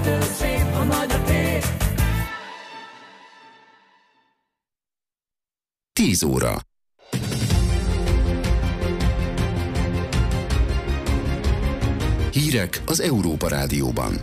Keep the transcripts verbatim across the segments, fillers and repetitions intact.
ettől szép a nagy a tét. tíz óra. Hírek az Európa Rádióban.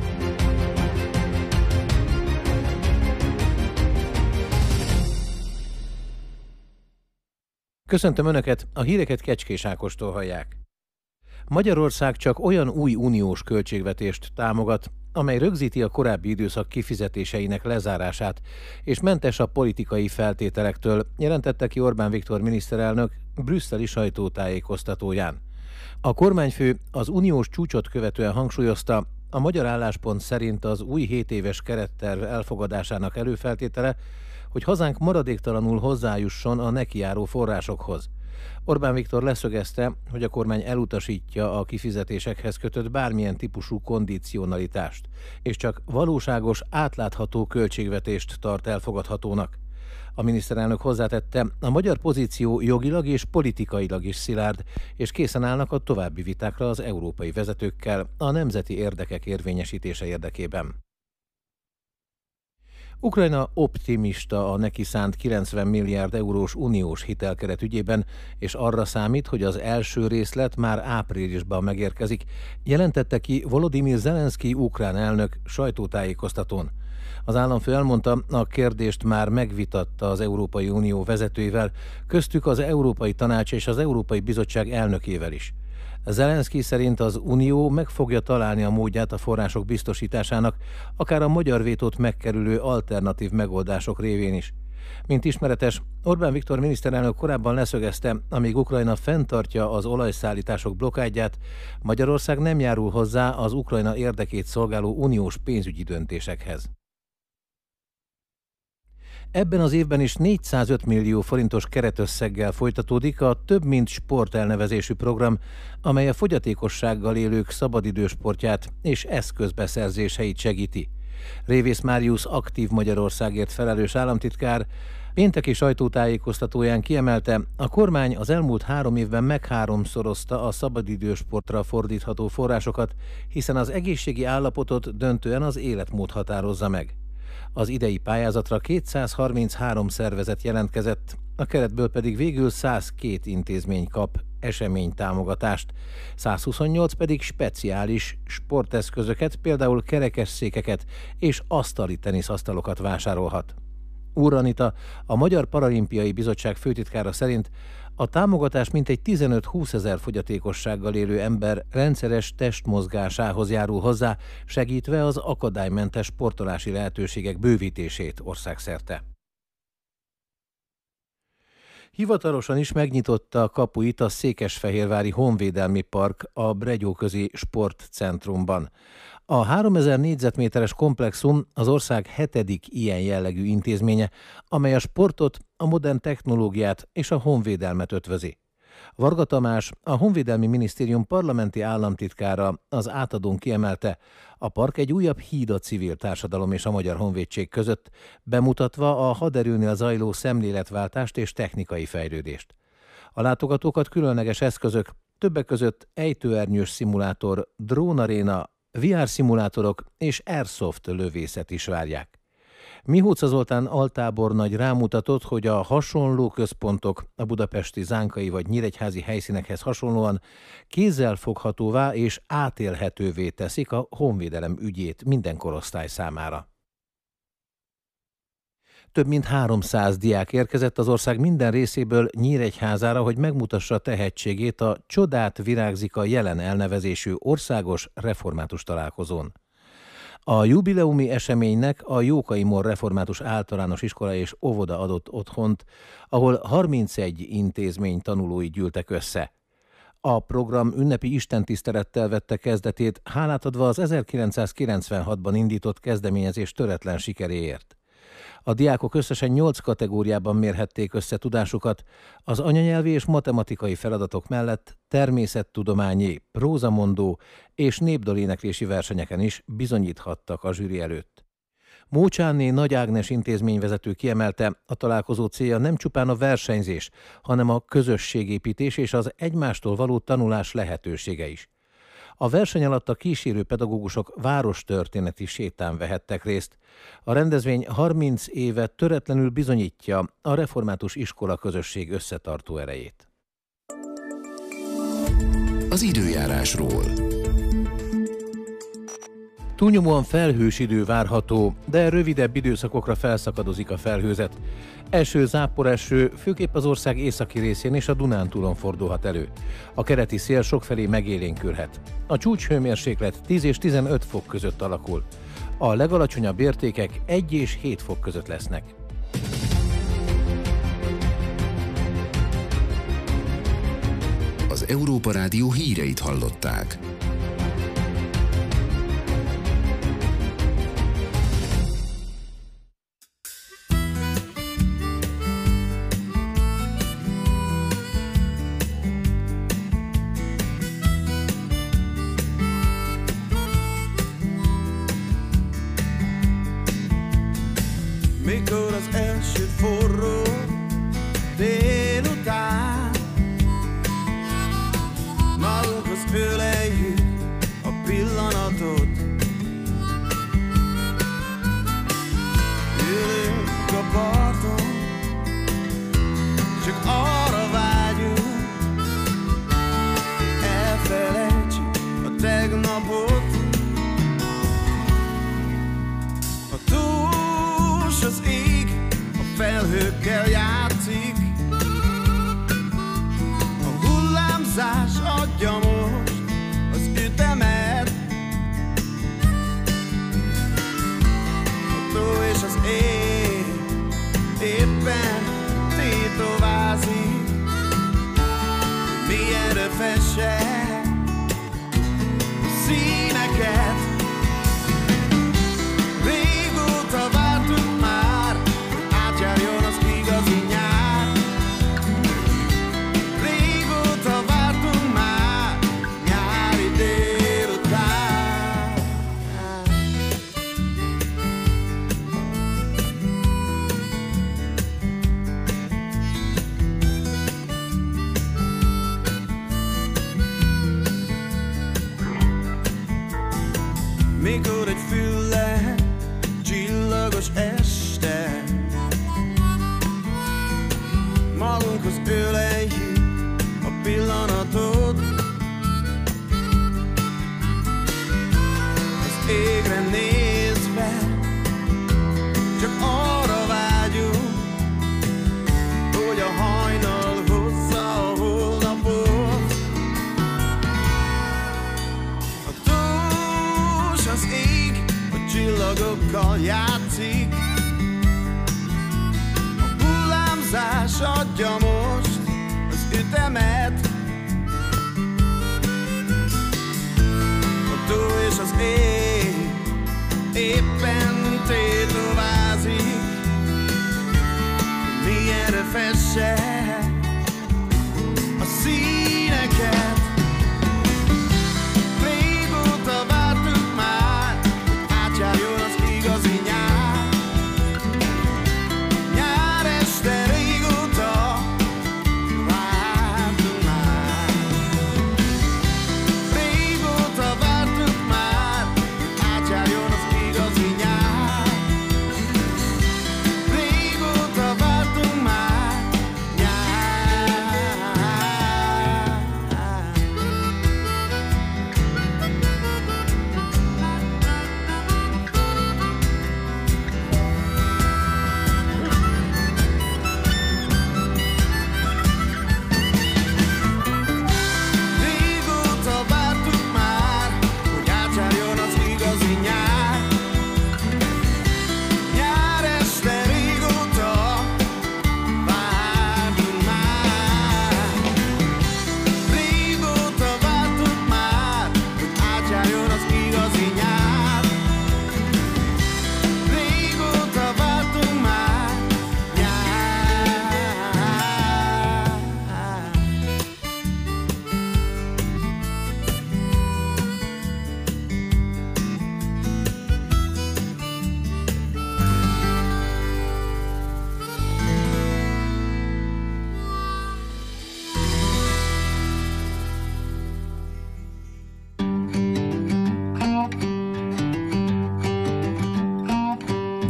Köszöntöm Önöket, a híreket Kecskés Ákostól hallják. Magyarország csak olyan új uniós költségvetést támogat, amely rögzíti a korábbi időszak kifizetéseinek lezárását, és mentes a politikai feltételektől, jelentette ki Orbán Viktor miniszterelnök brüsszeli sajtótájékoztatóján. A kormányfő az uniós csúcsot követően hangsúlyozta, a magyar álláspont szerint az új hétéves keretterv elfogadásának előfeltétele, hogy hazánk maradéktalanul hozzájusson a nekijáró forrásokhoz. Orbán Viktor leszögezte, hogy a kormány elutasítja a kifizetésekhez kötött bármilyen típusú kondicionalitást, és csak valóságos, átlátható költségvetést tart elfogadhatónak. A miniszterelnök hozzátette, a magyar pozíció jogilag és politikailag is szilárd, és készen állnak a további vitákra az európai vezetőkkel a nemzeti érdekek érvényesítése érdekében. Ukrajna optimista a neki szánt kilencven milliárd eurós uniós hitelkeret ügyében, és arra számít, hogy az első részlet már áprilisban megérkezik, jelentette ki Volodymyr Zelenszky ukrán elnök sajtótájékoztatón. Az államfő elmondta, a kérdést már megvitatta az Európai Unió vezetőivel, köztük az Európai Tanács és az Európai Bizottság elnökével is. Zelenszky szerint az Unió meg fogja találni a módját a források biztosításának, akár a magyar vétót megkerülő alternatív megoldások révén is. Mint ismeretes, Orbán Viktor miniszterelnök korábban leszögezte, amíg Ukrajna fenntartja az olajszállítások blokádját, Magyarország nem járul hozzá az Ukrajna érdekét szolgáló uniós pénzügyi döntésekhez. Ebben az évben is négyszázöt millió forintos keretösszeggel folytatódik a Több mint Sport elnevezésű program, amely a fogyatékossággal élők szabadidősportját és eszközbeszerzéseit segíti. Révész Máriusz aktív Magyarországért felelős államtitkár pénteki sajtótájékoztatóján kiemelte, a kormány az elmúlt három évben megháromszorozta a szabadidősportra fordítható forrásokat, hiszen az egészségi állapotot döntően az életmód határozza meg. Az idei pályázatra kétszázharminchárom szervezet jelentkezett, a keretből pedig végül százkettő intézmény kap eseménytámogatást, százhuszonnyolc pedig speciális sporteszközöket, például kerekesszékeket és asztali teniszasztalokat vásárolhat. Úr Anita, a Magyar Paralimpiai Bizottság főtitkára szerint a támogatás mintegy tizenöt-húsz ezer fogyatékossággal élő ember rendszeres testmozgásához járul hozzá, segítve az akadálymentes sportolási lehetőségek bővítését országszerte. Hivatalosan is megnyitotta a kapuit a székesfehérvári honvédelmi park a Bregyóközi Sportcentrumban. A háromezer négyzetméteres komplexum az ország hetedik ilyen jellegű intézménye, amely a sportot, a modern technológiát és a honvédelmet ötvözi. Varga Tamás, a Honvédelmi Minisztérium parlamenti államtitkára az átadón kiemelte, a park egy újabb híd a civil társadalom és a Magyar Honvédség között, bemutatva a haderőnél zajló szemléletváltást és technikai fejlődést. A látogatókat különleges eszközök, többek között ejtőernyős szimulátor, drónaréna, vé er szimulátorok és airsoft lövészet is várják. Mihóca Zoltán altábornagy rámutatott, hogy a hasonló központok a budapesti, zánkai vagy nyíregyházi helyszínekhez hasonlóan kézzelfoghatóvá és átélhetővé teszik a honvédelem ügyét minden korosztály számára. Több mint háromszáz diák érkezett az ország minden részéből Nyíregyházára, hogy megmutassa tehetségét a Csodát virágzik a jelen elnevezésű országos református találkozón. A jubileumi eseménynek a Jókai Mór Református Általános Iskola és Óvoda adott otthont, ahol harmincegy intézmény tanulói gyűltek össze. A program ünnepi istentisztelettel vette kezdetét, hálát adva az ezerkilencszázkilencvenhatban indított kezdeményezés töretlen sikeréért. A diákok összesen nyolc kategóriában mérhették össze tudásukat, az anyanyelvi és matematikai feladatok mellett természettudományi, prózamondó és népdaléneklési versenyeken is bizonyíthattak a zsűri előtt. Mócsánné Nagy Ágnes intézményvezető kiemelte, a találkozó célja nem csupán a versenyzés, hanem a közösségépítés és az egymástól való tanulás lehetősége is. A verseny alatt a kísérő pedagógusok várostörténeti sétán vehettek részt. A rendezvény harminc éve töretlenül bizonyítja a református iskola közösség összetartó erejét. Az időjárásról. Túlnyomóan felhős idő várható, de rövidebb időszakokra felszakadozik a felhőzet. Eső, záporeső főképp az ország északi részén és a Dunántúlon fordulhat elő. A keleti szél sokfelé megélénkülhet. A csúcshőmérséklet tíz és tizenöt fok között alakul. A legalacsonyabb értékek egy és hét fok között lesznek. Az Európa Rádió híreit hallották. Mikor az első forró délután magunkhoz öleljük a pillanatot, ülünk a parton, csak arra vágyunk, elfelejtsük a tegnapot. Az ég a felhőkkel játszik, a hullámzás adja most az ütemet, a tó és az ég éppen tétovázik, milyenre fesse a színeket. Régóta vártunk már, átjárjon az igazi nyár. Régóta vártunk már, nyári délután. Mikor egy fülle csillagos este, magunkhoz öleljük a pillanatot, az égre nézve csak arra vágyunk, hogy a hajnal hozza a holnapot. A tós az ég a csillagokkal játszik, a hullámzás adja most az ütemet, a tó és az ég éppen tétovázik, milyenre fesse a színeket. Régóta vártuk már, hogy átjárjon az igazi nyár. Nyár este régóta vártunk már. Régóta vártuk már, hogy átjárjon az igazi nyár. Régóta vártunk már, nyár.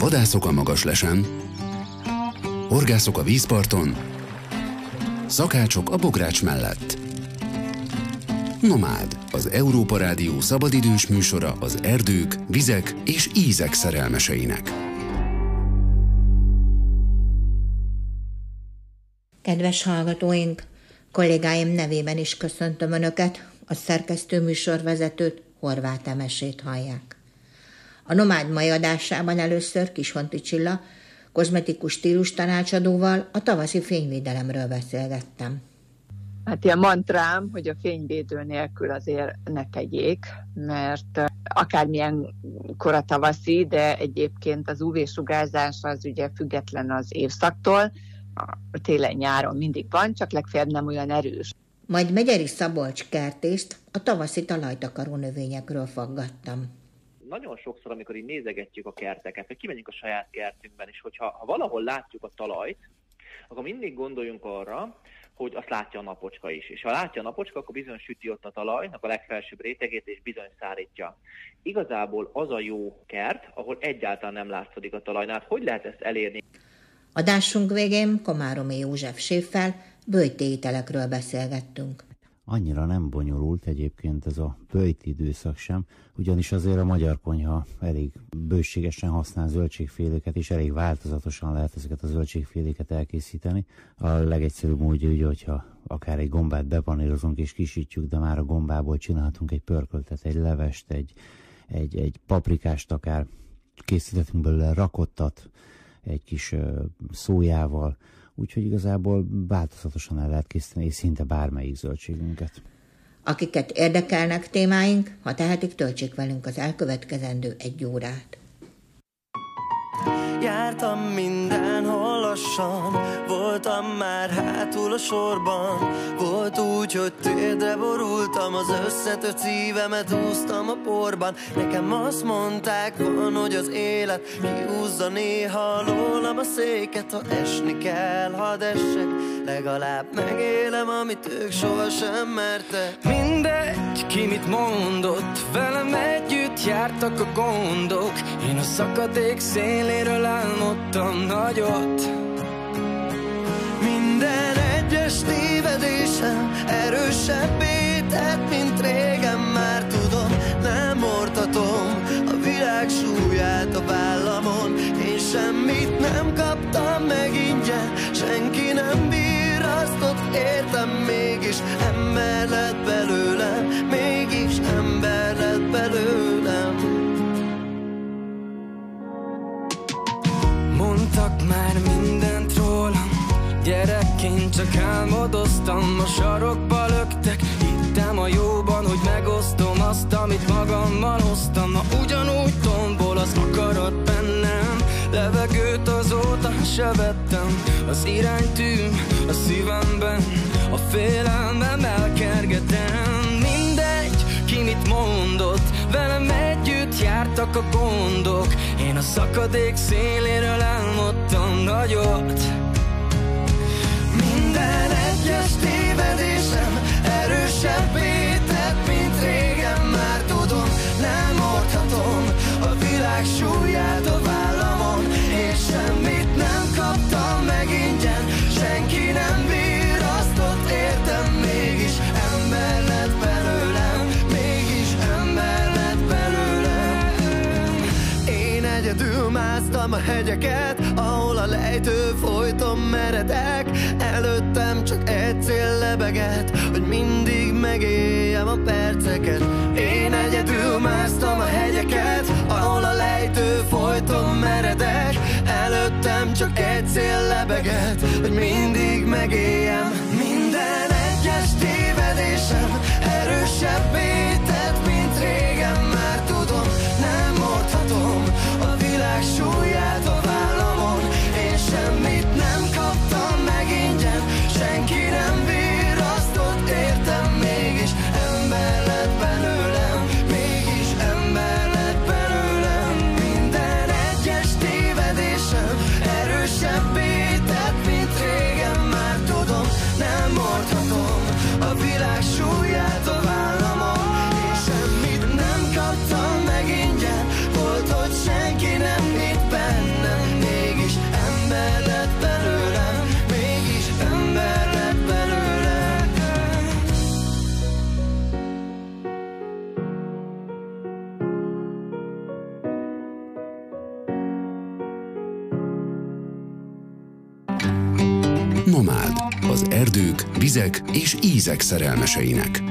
Vadászok a Magaslesen, horgászok a vízparton, szakácsok a bogrács mellett. Nomád, az Európa Rádió szabadidős műsora az erdők, vizek és ízek szerelmeseinek. Kedves hallgatóink, kollégáim nevében is köszöntöm Önöket, a szerkesztő műsorvezetőt, Horváth Emesét hallják. A Nomád mai adásában először Kishonti Csilla, kozmetikus stílus tanácsadóval a tavaszi fényvédelemről beszélgettem. Hát ilyen mantrám, hogy a fényvédő nélkül azért ne tegyék, mert akármilyen kora tavaszi, de egyébként az ú vé-sugárzás az ugye független az évszaktól, a télen-nyáron mindig van, csak legfeljebb nem olyan erős. Majd Megyeri Szabolcs kertészt a tavaszi talajtakaró növényekről faggattam. Nagyon sokszor, amikor így nézegetjük a kerteket, vagy kimegyünk a saját kertünkben is, hogyha ha valahol látjuk a talajt, akkor mindig gondoljunk arra, hogy azt látja a napocska is. És ha látja a napocska, akkor bizony süti ott a talajnak a legfelsőbb rétegét, és bizony szárítja. Igazából az a jó kert, ahol egyáltalán nem látszódik a talajnál. Hogy lehet ezt elérni? Adásunk végén Komáromi József séffel böjtételekről beszélgettünk. Annyira nem bonyolult egyébként ez a böjt időszak sem, ugyanis azért a magyar konyha elég bőségesen használ zöldségféléket, és elég változatosan lehet ezeket a zöldségféléket elkészíteni. A legegyszerűbb módja ugye, hogyha akár egy gombát bepanírozunk és kisítjük, de már a gombából csinálhatunk egy pörköltet, egy levest, egy, egy, egy paprikást, akár készíthetünk belőle rakottat, egy kis uh, szójával, úgyhogy igazából változatosan el lehet készíteni, és szinte bármelyik zöldségünket. Akiket érdekelnek témáink, ha tehetik, töltsék velünk az elkövetkezendő egy órát. Jártam mindenhol lassan, voltam már hátul a sorban. Volt úgy, hogy térdre borultam, az összetört szívemet húztam a porban. Nekem azt mondták, van, hogy az élet kihúzza néha alólam a széket. Ha esni kell, hadd essek, legalább megélem, amit ők sohasem mertek. Mindegy, ki mit mondott, velem együtt jártak a gondok. Én a szakadék széléről álmodtam nagyot. Minden egyes tévedésem erősebbé tett, mint régen, már tudom, nem ortatom a világ súlyát a vállamon. Én semmit nem kaptam meg ingyen, senki nem bírasztott, értem, mégis ember lett belőlem, mégis ember lett belőlem. Mondtak már mindent rólam, gyerekként csak álmodoztam, a sarokba löktek, hittem a jóban, hogy megosztom azt, amit magammal hoztam. Na ugyanúgy tombol az akarat bennem, levegőt azóta se vettem, az iránytűm a szívemben, a félelmem elkergetem. Mindegy, ki mit mondott, velem együtt jártak a gondok. Én a szakadék széléről álmodtam nagyot. Minden egyes tévedésem erősebbé tett, mint régen, már tudom, nem oldhatom a világ súlyát a vállamon. És semmit nem kaptam meg ingyen, senki nem bírasztott, értem, mégis ember lett belőlem, mégis ember lett belőlem. Én egyedül másztam a hegyeket, ahol a lejtő folyton meredek. Előttem csak egy cél lebegett, hogy mindig megéljem a perceket. Én egyedül másztam a hegyeket, ahol a lejtő folyton meredek. Előttem csak egy cél lebegett, hogy mindig megéljem. Minden egyes tévedésem erősebbé tett, mint régen, már tudom, nem oldhatom a világ súlyát a vállamon. Én semmit nem kaptam meg ingyen, senki nem bírasztott, értem, mégis ember lett belőlem, mégis ember lett belőlem. Minden egyes tévedésem erősebbé tett, mint régen, már tudom, Nomád, az erdők, vizek és ízek szerelmeseinek.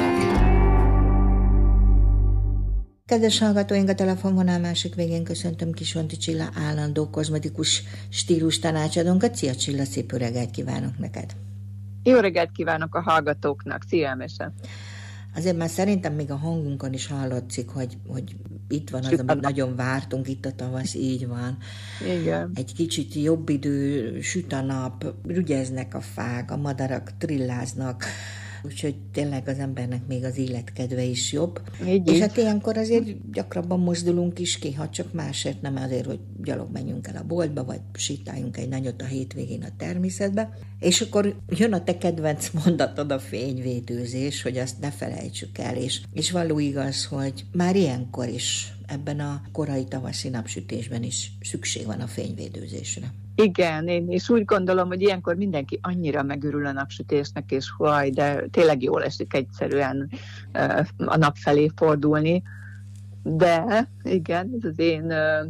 Kedves hallgatóink, a telefonvonal másik végén köszöntöm Kisonti Csilla állandó kozmetikus stílus tanácsadónkat. Szia Csilla, szép jó reggelt kívánok neked! Jó reggelt kívánok a hallgatóknak, szívemesen! Azért már szerintem még a hangunkon is hallatszik, hogy, hogy itt van az, amit nagyon vártunk, itt a tavasz, így van. Igen. Egy kicsit jobb idő, süt a nap, rügyeznek a fák, a madarak trilláznak, úgyhogy tényleg az embernek még az életkedve is jobb. Így és így. Hát ilyenkor azért gyakrabban mozdulunk is ki, ha csak másért nem azért, hogy gyalog menjünk el a boltba, vagy sétáljunk egy nagyot a hétvégén a természetbe. És akkor jön a te kedvenc mondatod, a fényvédőzés, hogy azt ne felejtsük el, és, és való igaz, hogy már ilyenkor is, ebben a korai tavaszi napsütésben is szükség van a fényvédőzésre. Igen, én is úgy gondolom, hogy ilyenkor mindenki annyira megörül a napsütésnek, és huaj, de tényleg jól esik egyszerűen uh, a nap felé fordulni. De igen, ez az én uh,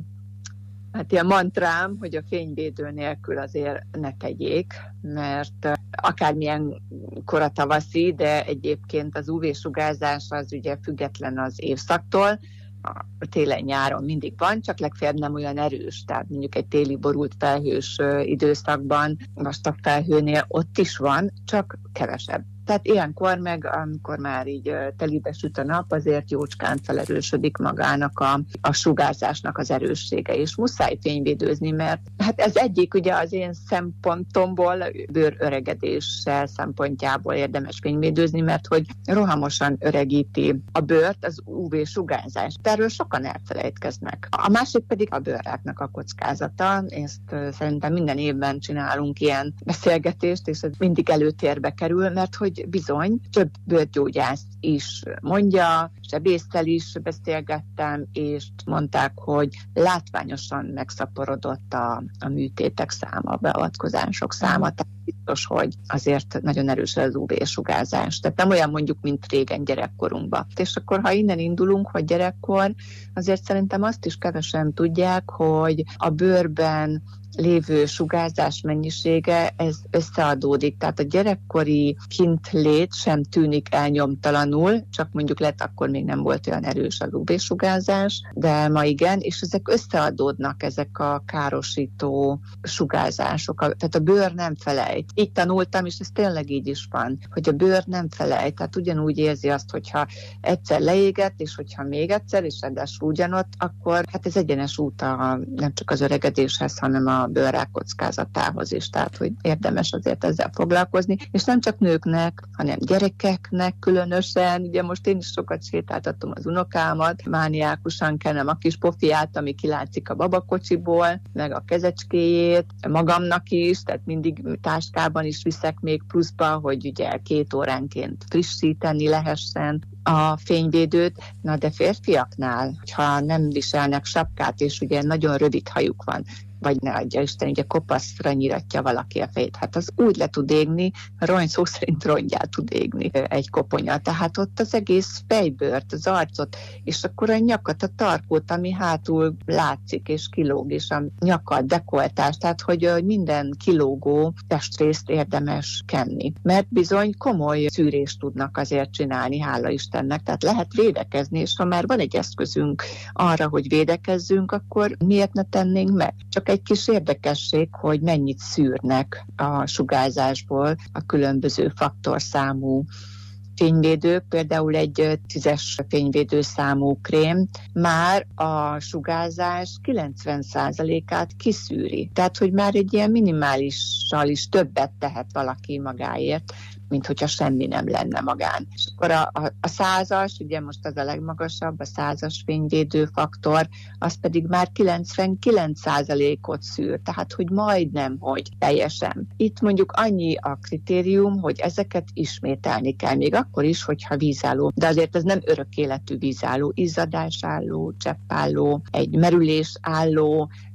hát ilyen mantrám, hogy a fényvédő nélkül azért ne tegyék, mert uh, akármilyen kora tavaszi, de egyébként az ú vé-sugárzás az ugye független az évszaktól, télen-nyáron mindig van, csak legfeljebb nem olyan erős. Tehát mondjuk egy téli borult felhős időszakban, vastag felhőnél ott is van, csak kevesebb. Tehát ilyenkor meg, amikor már így telibe süt a nap, azért jócskán felerősödik magának a, a sugárzásnak az erőssége, és muszáj fényvédőzni, mert hát ez egyik ugye az én szempontomból, bőröregedéssel szempontjából érdemes fényvédőzni, mert hogy rohamosan öregíti a bőrt az ú vé-sugárzás. Erről sokan elfelejtkeznek. A másik pedig a bőrráknak a kockázata. Ezt szerintem minden évben csinálunk ilyen beszélgetést, és ez mindig előtérbe kerül, mert hogy bizony több bőrgyógyász is mondja, sebésszel is beszélgettem, és mondták, hogy látványosan megszaporodott a, a műtétek száma, a beavatkozások száma. Tehát biztos, hogy azért nagyon erős az ú vé-sugárzás. Tehát nem olyan mondjuk, mint régen gyerekkorunkban. És akkor, ha innen indulunk, hogy gyerekkor, azért szerintem azt is kevesen tudják, hogy a bőrben lévő sugárzás mennyisége, ez összeadódik. Tehát a gyerekkori kintlét sem tűnik elnyomtalanul, csak mondjuk lett, akkor még nem volt olyan erős az ú vé-sugárzás, de ma igen, és ezek összeadódnak, ezek a károsító sugárzások. Tehát a bőr nem felejt. Így tanultam, és ez tényleg így is van, hogy a bőr nem felejt. Tehát ugyanúgy érzi azt, hogyha egyszer leégett, és hogyha még egyszer, és ráadásul ugyanott, akkor hát ez egyenes út a, nem csak az öregedéshez, hanem a a bőrrák kockázatához is, tehát hogy érdemes azért ezzel foglalkozni, és nem csak nőknek, hanem gyerekeknek különösen. Ugye most én is sokat sétáltatom az unokámat, mániákusan kenem a kis pofiát, ami kilátszik a babakocsiból, meg a kezecskéjét, magamnak is, tehát mindig táskában is viszek még pluszba, hogy ugye két óránként frissíteni lehessen a fényvédőt. Na de férfiaknál, ha nem viselnek sapkát, és ugye nagyon rövid hajuk van, vagy ne adja Isten, ugye kopaszra nyiratja valaki a fejét. Hát az úgy le tud égni, rony szó szerint rongyát tud égni egy koponya. Tehát ott az egész fejbőrt, az arcot, és akkor a nyakat, a tarkót, ami hátul látszik és kilóg, és a nyakat, dekoltást, tehát hogy minden kilógó testrészt érdemes kenni. Mert bizony komoly szűrést tudnak azért csinálni, hála Istennek, tehát lehet védekezni, és ha már van egy eszközünk arra, hogy védekezzünk, akkor miért ne tennénk meg? Csak egy kis érdekesség, hogy mennyit szűrnek a sugárzásból a különböző faktorszámú fényvédők, például egy tízes fényvédőszámú krém már a sugárzás kilencven százalékát kiszűri. Tehát, hogy már egy ilyen minimálissal is többet tehet valaki magáért, mint hogyha semmi nem lenne magán. És akkor a, a, a százas, ugye most az a legmagasabb, a százas fényvédő faktor, az pedig már kilencvenkilenc százalékot szűr, tehát hogy majdnem, hogy teljesen. Itt mondjuk annyi a kritérium, hogy ezeket ismételni kell, még akkor is, hogyha vízálló. De azért ez nem örök életű vízálló, izzadásálló, cseppálló, egy merülésálló,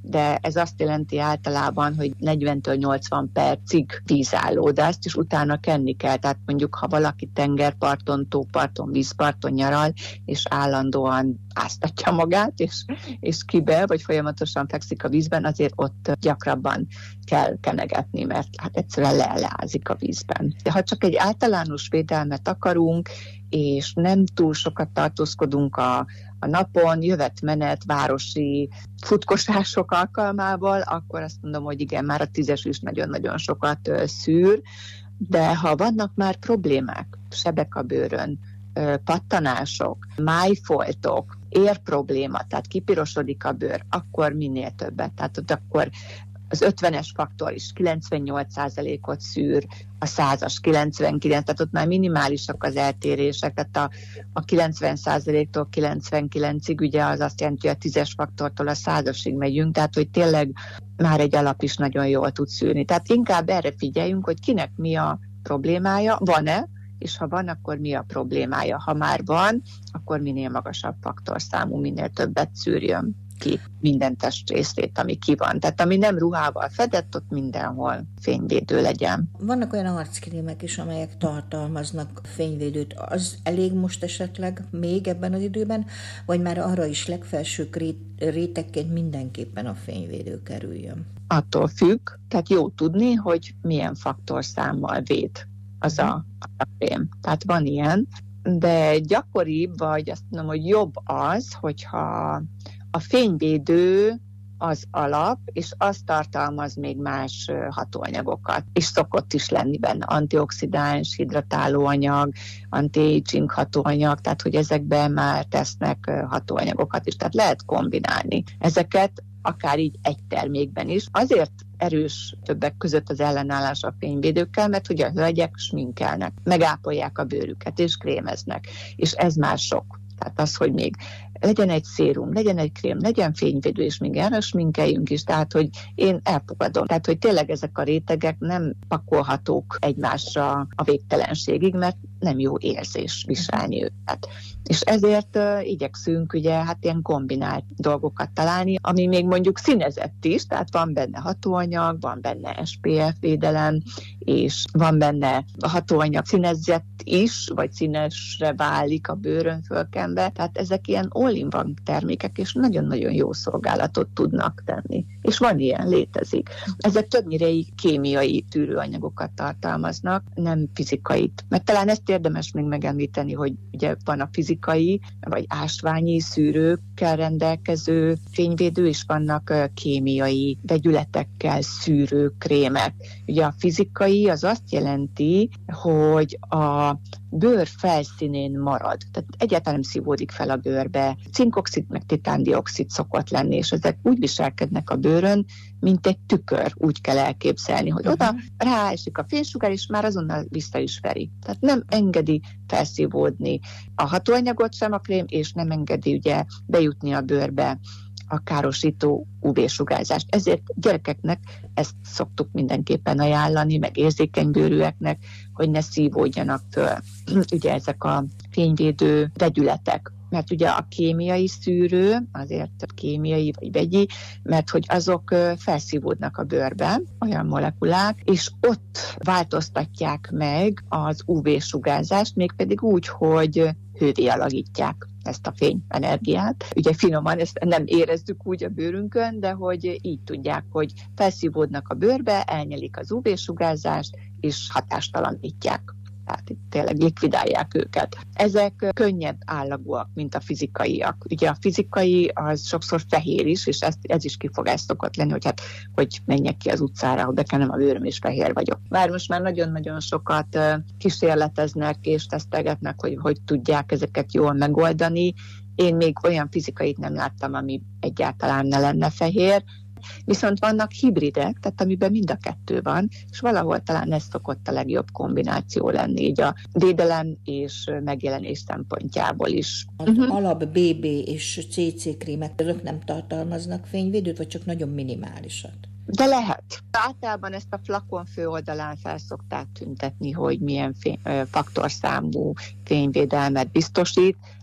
de ez azt jelenti általában, hogy negyventől nyolcvan percig vízálló, de ezt is utána kenni kell. Tehát mondjuk, ha valaki tengerparton, tóparton, vízparton nyaral, és állandóan áztatja magát, és, és kibe, vagy folyamatosan fekszik a vízben, azért ott gyakrabban kell kenegetni, mert hát egyszerűen leázik a vízben. De ha csak egy általános védelmet akarunk, és nem túl sokat tartózkodunk a, a napon, jövet-menet, városi futkosások alkalmával, akkor azt mondom, hogy igen, már a tízes is nagyon-nagyon sokat ö, szűr, de ha vannak már problémák, sebek a bőrön, ö, pattanások, májfoltok, ér probléma, tehát kipirosodik a bőr, akkor minél többet. Tehát ott akkor az ötvenes faktor is kilencvennyolc százalékot szűr, a százas kilencvenkilenc, tehát ott már minimálisak az eltérések, tehát a, a kilencven százaléktól kilencvenkilencig ugye az azt jelenti, hogy a tízes faktortól a százasig megyünk, tehát hogy tényleg már egy alap is nagyon jól tud szűrni. Tehát inkább erre figyeljünk, hogy kinek mi a problémája, van-e, és ha van, akkor mi a problémája. Ha már van, akkor minél magasabb faktorszámú, minél többet szűrjön ki minden testrészét, ami ki van. Tehát ami nem ruhával fedett, ott mindenhol fényvédő legyen. Vannak olyan arckrémek is, amelyek tartalmaznak fényvédőt. Az elég most esetleg még ebben az időben, vagy már arra is legfelső rétegként mindenképpen a fényvédő kerüljön? Attól függ, tehát jó tudni, hogy milyen faktorszámmal véd az a, a krém. Tehát van ilyen, de gyakoribb, vagy azt mondom, hogy jobb az, hogyha a fényvédő az alap, és az tartalmaz még más hatóanyagokat. És szokott is lenni benne antioxidáns, hidratálóanyag, anti-aging hatóanyag, tehát hogy ezekben már tesznek hatóanyagokat is. Tehát lehet kombinálni ezeket, akár így egy termékben is. Azért erős többek között az ellenállás a fényvédőkkel, mert ugye a hölgyek sminkelnek, megápolják a bőrüket és krémeznek, és ez már sok. Tehát az, hogy még legyen egy szérum, legyen egy krém, legyen fényvédő, és még erre sminkeljünk is, tehát, hogy én elfogadom. Tehát, hogy tényleg ezek a rétegek nem pakolhatók egymásra a végtelenségig, mert nem jó érzés viselni őket. És ezért uh, igyekszünk ugye hát ilyen kombinált dolgokat találni, ami még mondjuk színezett is, tehát van benne hatóanyag, van benne es pé ef védelem, és van benne a hatóanyag színezett is, vagy színesre válik a bőrön fölkenve, tehát ezek ilyen all-in-one termékek, és nagyon-nagyon jó szolgálatot tudnak tenni. És van ilyen, létezik. Ezek többnyire kémiai tűrőanyagokat tartalmaznak, nem fizikait. Mert talán ezt érdemes még megemlíteni, hogy ugye van a fizikai, vagy ásványi szűrőkkel rendelkező fényvédő, és vannak kémiai vegyületekkel szűrő krémek. Ugye a fizikai az azt jelenti, hogy a bőr felszínén marad. Tehát egyáltalán nem szívódik fel a bőrbe. Cinkoxid meg titándioxid szokott lenni, és ezek úgy viselkednek a bőrön, mint egy tükör, úgy kell elképzelni, hogy oda ráesik a fénysugár, és már azonnal vissza is veri. Tehát nem engedi felszívódni a hatóanyagot sem a krém, és nem engedi ugye bejutni a bőrbe a károsító ú vé-sugárzást. Ezért gyerekeknek ezt szoktuk mindenképpen ajánlani, meg érzékeny bőrűeknek, hogy ne szívódjanak föl ugye ezek a fényvédő vegyületek. Mert ugye a kémiai szűrő, azért kémiai vagy vegyi, mert hogy azok felszívódnak a bőrbe, olyan molekulák, és ott változtatják meg az ú vé-sugárzást, mégpedig úgy, hogy hővé alakítják ezt a fényenergiát. Ugye finoman ezt nem érezzük úgy a bőrünkön, de hogy így tudják, hogy felszívódnak a bőrbe, elnyelik az ú vé-sugárzást, és hatástalanítják. Tehát itt tényleg likvidálják őket. Ezek könnyebb állagúak, mint a fizikaiak. Ugye a fizikai az sokszor fehér is, és ez, ez is kifogás szokott lenni, hogy hát, hogy menjek ki az utcára, hogy bekenem a bőröm, és fehér vagyok. Bár most már nagyon-nagyon sokat kísérleteznek és tesztelgetnek, hogy hogy tudják ezeket jól megoldani. Én még olyan fizikait nem láttam, ami egyáltalán ne lenne fehér. Viszont vannak hibridek, tehát amiben mind a kettő van, és valahol talán ez szokott a legjobb kombináció lenni, így a védelem és megjelenés szempontjából is. Az uh-huh. alap bé bé és cé cé krémek, azok nem tartalmaznak fényvédőt, vagy csak nagyon minimálisat? De lehet. Általában ezt a flakon főoldalán fel szokták tüntetni, hogy milyen fény, faktorszámú fényvédelmet biztosít.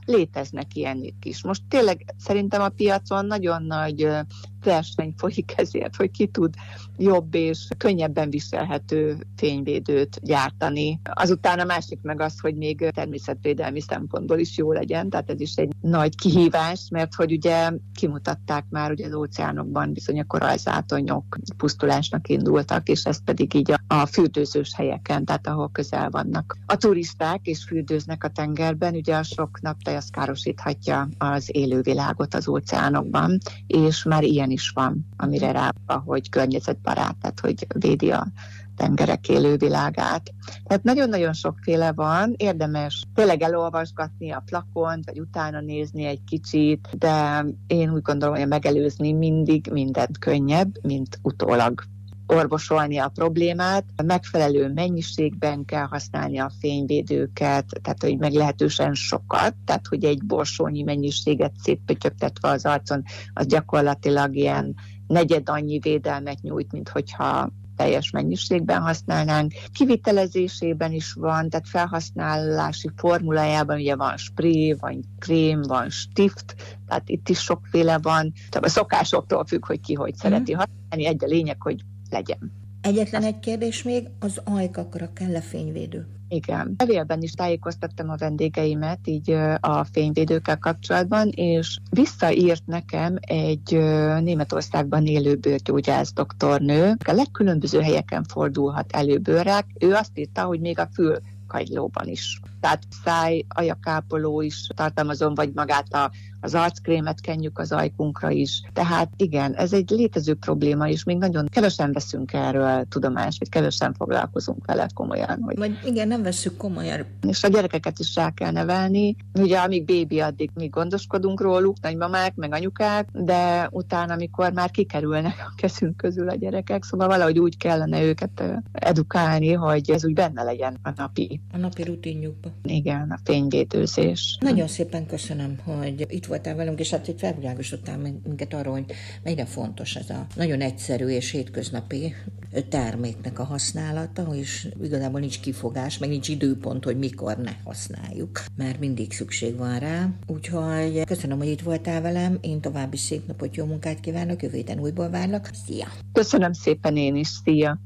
léteznek ilyenek is. Most tényleg szerintem a piacon nagyon nagy verseny folyik ezért, hogy ki tud jobb és könnyebben viselhető fényvédőt gyártani. Azután a másik meg az, hogy még természetvédelmi szempontból is jó legyen, tehát ez is egy nagy kihívás, mert hogy ugye kimutatták már, hogy az óceánokban bizony a korallzátonyok pusztulásnak indultak, és ez pedig így a, a fürdőzős helyeken, tehát ahol közel vannak a turisták és fürdőznek a tengerben, ugye a sok naptej az károsíthatja az élővilágot az óceánokban, és már ilyen is van, amire rá, hogy környezetbarát, tehát hogy védi a tengerek élővilágát. Tehát nagyon-nagyon sokféle van, érdemes tényleg elolvasgatni a plakont, vagy utána nézni egy kicsit, de én úgy gondolom, hogy megelőzni mindig mindent könnyebb, mint utólag orvosolni a problémát. Megfelelő mennyiségben kell használni a fényvédőket, tehát hogy meglehetősen sokat, tehát hogy egy borsónyi mennyiséget szétpötyögtetve az arcon, az gyakorlatilag ilyen negyed annyi védelmet nyújt, mint hogyha teljes mennyiségben használnánk. Kivitelezésében is van, tehát felhasználási formulájában ugye van spray, van krém, van stift, tehát itt is sokféle van. A szokásoktól függ, hogy ki hogy szereti használni, egy a lényeg, hogy legyen. Egyetlen egy kérdés még, az ajkakra kell-e fényvédő? Igen. Levélben is tájékoztattam a vendégeimet így a fényvédőkkel kapcsolatban, és visszaírt nekem egy Németországban élő bőrgyógyász doktornő. A legkülönböző helyeken fordulhat elő bőrrák. Ő azt írta, hogy még a fülkagylóban is. Tehát száj, ajakápoló is tartalmazom, vagy magát a, az arckrémet kenjük az ajkunkra is. Tehát igen, ez egy létező probléma, és még nagyon kevesen veszünk erről tudomást, vagy kevesen foglalkozunk vele komolyan. Hogy... Vagy igen, nem vesszük komolyan. És a gyerekeket is rá kell nevelni. Ugye amíg bébi, addig mi gondoskodunk róluk, nagymamák, meg anyukák, de utána, amikor már kikerülnek a kezünk közül a gyerekek, szóval valahogy úgy kellene őket edukálni, hogy ez úgy benne legyen a napi. A napi rutinjukban. Igen, a fényvédőzés. Nagyon szépen köszönöm, hogy itt voltál velünk, és hát itt felvilágosodtál minket arról, hogy mennyire fontos ez a nagyon egyszerű és hétköznapi terméknek a használata, és igazából nincs kifogás, meg nincs időpont, hogy mikor ne használjuk, mert mindig szükség van rá. Úgyhogy köszönöm, hogy itt voltál velem, én további szép napot, jó munkát kívánok, jövő héten újból várlak. Szia! Köszönöm szépen én is, szia!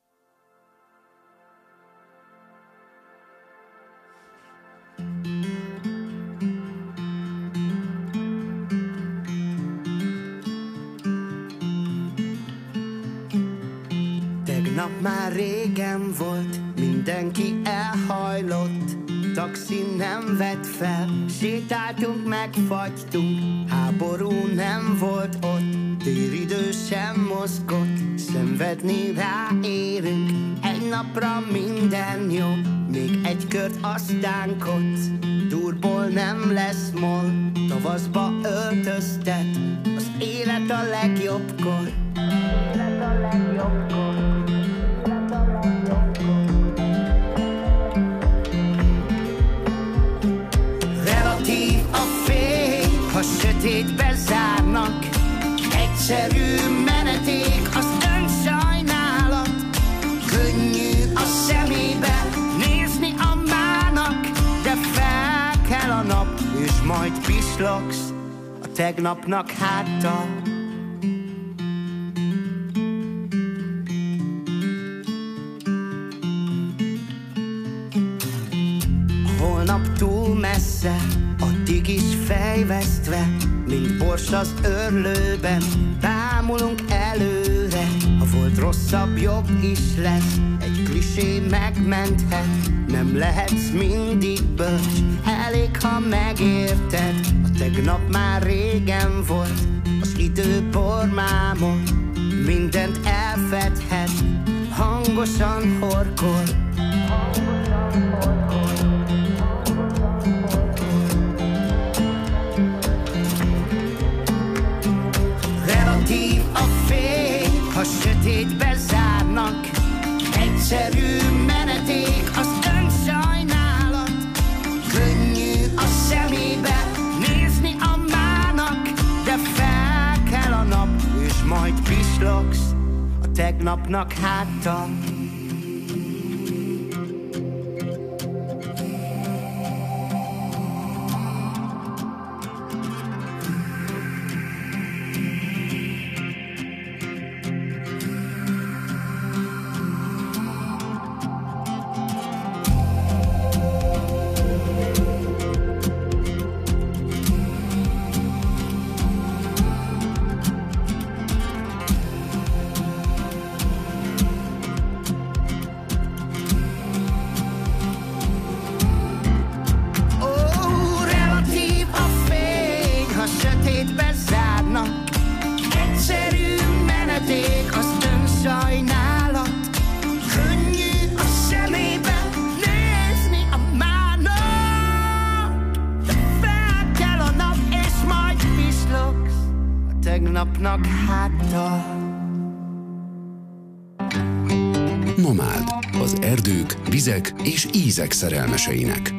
Tegnap már régen volt, mindenki elhajlott, taxi nem vett fel, sétáltunk, megfagytunk, háború nem volt ott, téridő sem mozgott, szenvedni ráérünk, egy napra minden jó, még egy kört aztán kocz, durból nem lesz mol, tavaszba öltöztet, az élet a legjobbkor, élet a legjobbkor. Ha sötétbe zárnak, egyszerű meneték az önsajnálat, könnyű a szemébe nézni a mának, de fel kell a nap, és majd pislogsz a tegnapnak háttal. A holnap túl messze, addig is fejvesztve, mint bors az örlőben, bámulunk előre. Ha volt rosszabb, jobb is lesz, egy klisé megmenthet, nem lehetsz mindig bölcs, elég ha megérted. A tegnap már régen volt, az idő bormámon, mindent elfedhet, hangosan horkol. A fény, ha sötétbe zárnak, egyszerű meneték az önsajnálat, könnyű a szemébe nézni a mának, de fel kell a nap, és majd pislogsz a tegnapnak háttal. festék, az önsajnálat. Könnyű a szemében nézni a mánat. De felkel a nap, és majd pislogsz a tegnapnak háttal. Nomád, az erdők, vizek és ízek szerelmeseinek.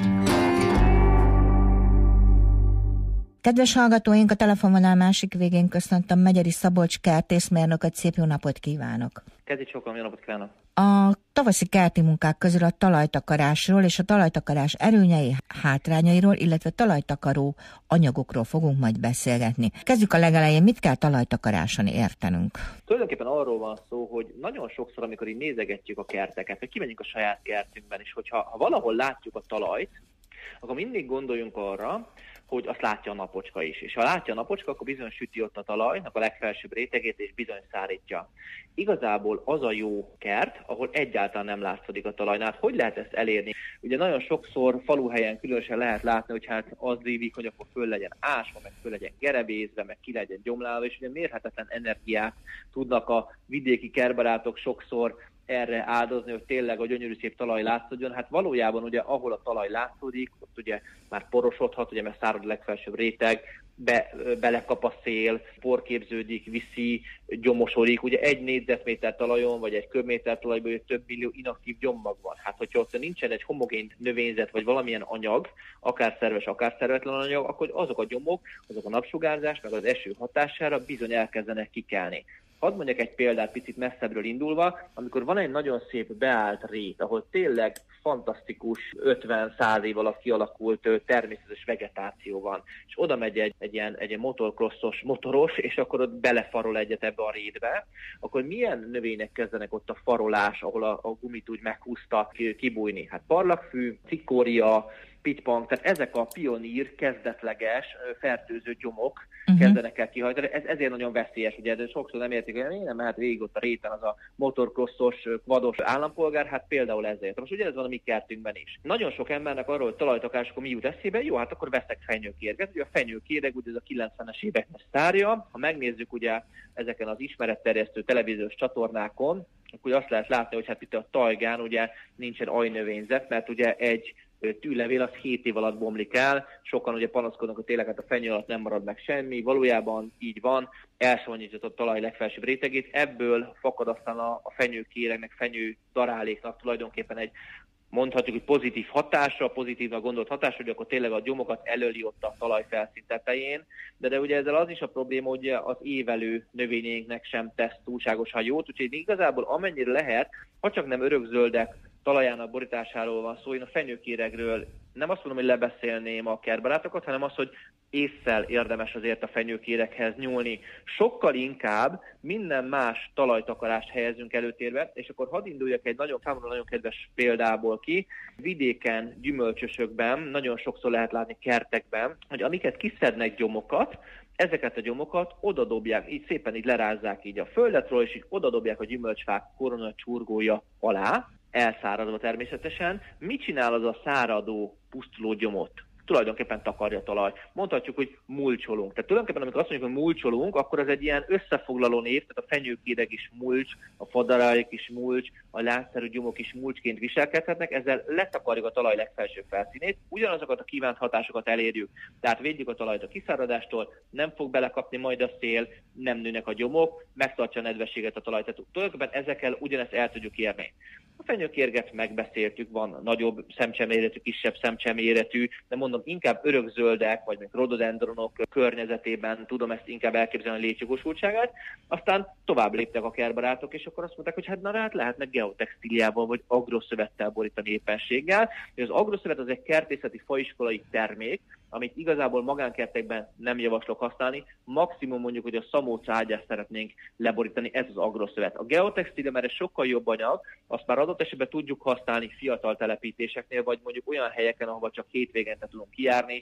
Kedves hallgatóink, a telefonvonal másik végén köszöntöm Megyeri Szabolcs kertészmérnököt, szép jó napot kívánok! Kezdj sokan, jó napot kívánok! A tavaszi kerti munkák közül a talajtakarásról és a talajtakarás előnyei, hátrányairól, illetve talajtakaró anyagokról fogunk majd beszélgetni. Kezdjük a legelején, mit kell talajtakaráson értenünk? Tulajdonképpen arról van szó, hogy nagyon sokszor, amikor így nézegetjük a kerteket, vagy kimegyünk a saját kertünkben is, hogyha ha valahol látjuk a talajt, akkor mindig gondoljunk arra, hogy azt látja a napocska is. És ha látja a napocska, akkor bizony süti ott a talajnak a legfelsőbb rétegét, és bizony szárítja. Igazából az a jó kert, ahol egyáltalán nem látszódik a talajnál. Hogy lehet ezt elérni? Ugye nagyon sokszor faluhelyen különösen lehet látni, hogy hát az dívik, hogy akkor föl legyen ásva, meg föl legyen gerebézve, meg ki legyen gyomlálva, és ugye mérhetetlen energiát tudnak a vidéki kertbarátok sokszor erre áldozni, hogy tényleg a gyönyörű szép talaj látszódjon. Hát valójában ugye ahol a talaj látszódik, ott ugye már porosodhat, ugye mert szárad a legfelsőbb réteg, be, belekap a szél, por képződik, viszi, gyomosodik. Ugye egy négyzetméter talajon, vagy egy köbméter talajban ugye több millió inaktív gyommag van. Hát hogyha ott nincsen egy homogén növényzet, vagy valamilyen anyag, akár szerves, akár szervetlen anyag, akkor azok a gyomok, azok a napsugárzás, meg az eső hatására bizony elkezdenek kikelni. Hadd mondjak egy példát picit messzebbről indulva, amikor van egy nagyon szép beállt rét, ahol tényleg fantasztikus ötven-száz év alatt kialakult természetes vegetáció van, és oda megy egy, egy ilyen, egy ilyen motocrossos motoros, és akkor ott belefarol egyet ebbe a rétbe, akkor milyen növények kezdenek ott a farolás, ahol a, a gumit úgy meghúzta kibújni? Hát parlagfű, cikória, pitpang, tehát ezek a pionír, kezdetleges, fertőző gyomok uh-huh. kezdenek el kihajtani. Ez ezért nagyon veszélyes, ugye, de sokszor nem értik, hogy én nem mehet végig ott a réten az a motorcrossos, vados állampolgár, hát például ezért. Most ugye ez van a mi kertünkben is. Nagyon sok embernek arról, hogy talajtakarásakor mi jut eszébe, jó, hát akkor veszek fenyőkérget. Ugye a fenyőkéreg, ugye ez a kilencvenes éveknek sztárja. Ha megnézzük ugye ezeken az ismeretterjesztő televíziós csatornákon, akkor azt lehet látni, hogy hát itt a tajgán ugye nincsen ajnövényzet, mert ugye egy tűlevél az hét év alatt bomlik el, sokan ugye panaszkodnak, hogy tényleg hát a fenyő alatt nem marad meg semmi, valójában így van, elsavanyított a talaj legfelsőbb rétegét, ebből fakad aztán a, a fenyőkéregnek, fenyő daráléknak tulajdonképpen egy, mondhatjuk, hogy pozitív hatása, pozitívnak gondolt hatása, hogy akkor tényleg a gyomokat elöli ott a talaj felszín tetején, de, de ugye ezzel az is a probléma, hogy az évelő növényeinknek sem tesz túlságosan jót, úgyhogy igazából amennyire lehet, ha csak nem örökzöldek talajának borításáról van szó, én a fenyőkéregről nem azt mondom, hogy lebeszélném a kertbarátokat, hanem azt, hogy ésszel érdemes azért a fenyőkéreghez nyúlni. Sokkal inkább minden más talajtakarást helyezünk előtérbe, és akkor hadd induljak egy nagyon, számomra nagyon kedves példából ki. Vidéken, gyümölcsösökben, nagyon sokszor lehet látni kertekben, hogy amiket kiszednek gyomokat, ezeket a gyomokat odadobják, így szépen így lerázzák így a földetről, és így odadobják a gyümölcsfák korona csurgója alá, elszáradva természetesen. Mit csinál az a száradó, pusztuló gyomot? Tulajdonképpen takarja a talaj. Mondhatjuk, hogy mulcsolunk. Tehát tulajdonképpen, amikor azt mondjuk, hogy mulcsolunk, akkor ez egy ilyen összefoglaló név, tehát a fenyőkéreg is mulcs, a fadaráik is mulcs, a látszerű gyomok is mulcsként viselkedhetnek, ezzel letakarjuk a talaj legfelső felszínét, ugyanazokat a kívánt hatásokat elérjük. Tehát védjük a talajt a kiszáradástól, nem fog belekapni majd a szél, nem nőnek a gyomok, megtartja a nedvességet a talaj. Tehát tulajdonképpen ezekkel ugyanezt el tudjuk érni. A fenyőkérget megbeszéltük, van nagyobb szemcseméretű, kisebb szemcseméretű, de mondom, inkább örökzöldek, vagy még rododendronok környezetében tudom ezt inkább elképzelni a létjogosultságát. Aztán tovább léptek a kertbarátok, és akkor azt mondták, hogy hát na hát lehetne geotextíliával, vagy agroszövettel borítani éppenséggel. Az agroszövet az egy kertészeti faiskolai termék, amit igazából magánkertekben nem javaslok használni, maximum mondjuk, hogy a szamóca ágyát szeretnénk leborítani, ez az agroszövet. A geotextília, mert ez sokkal jobb anyag, azt már adott esetben tudjuk használni fiatal telepítéseknél, vagy mondjuk olyan helyeken, ahol csak hétvégente tudunk kijárni,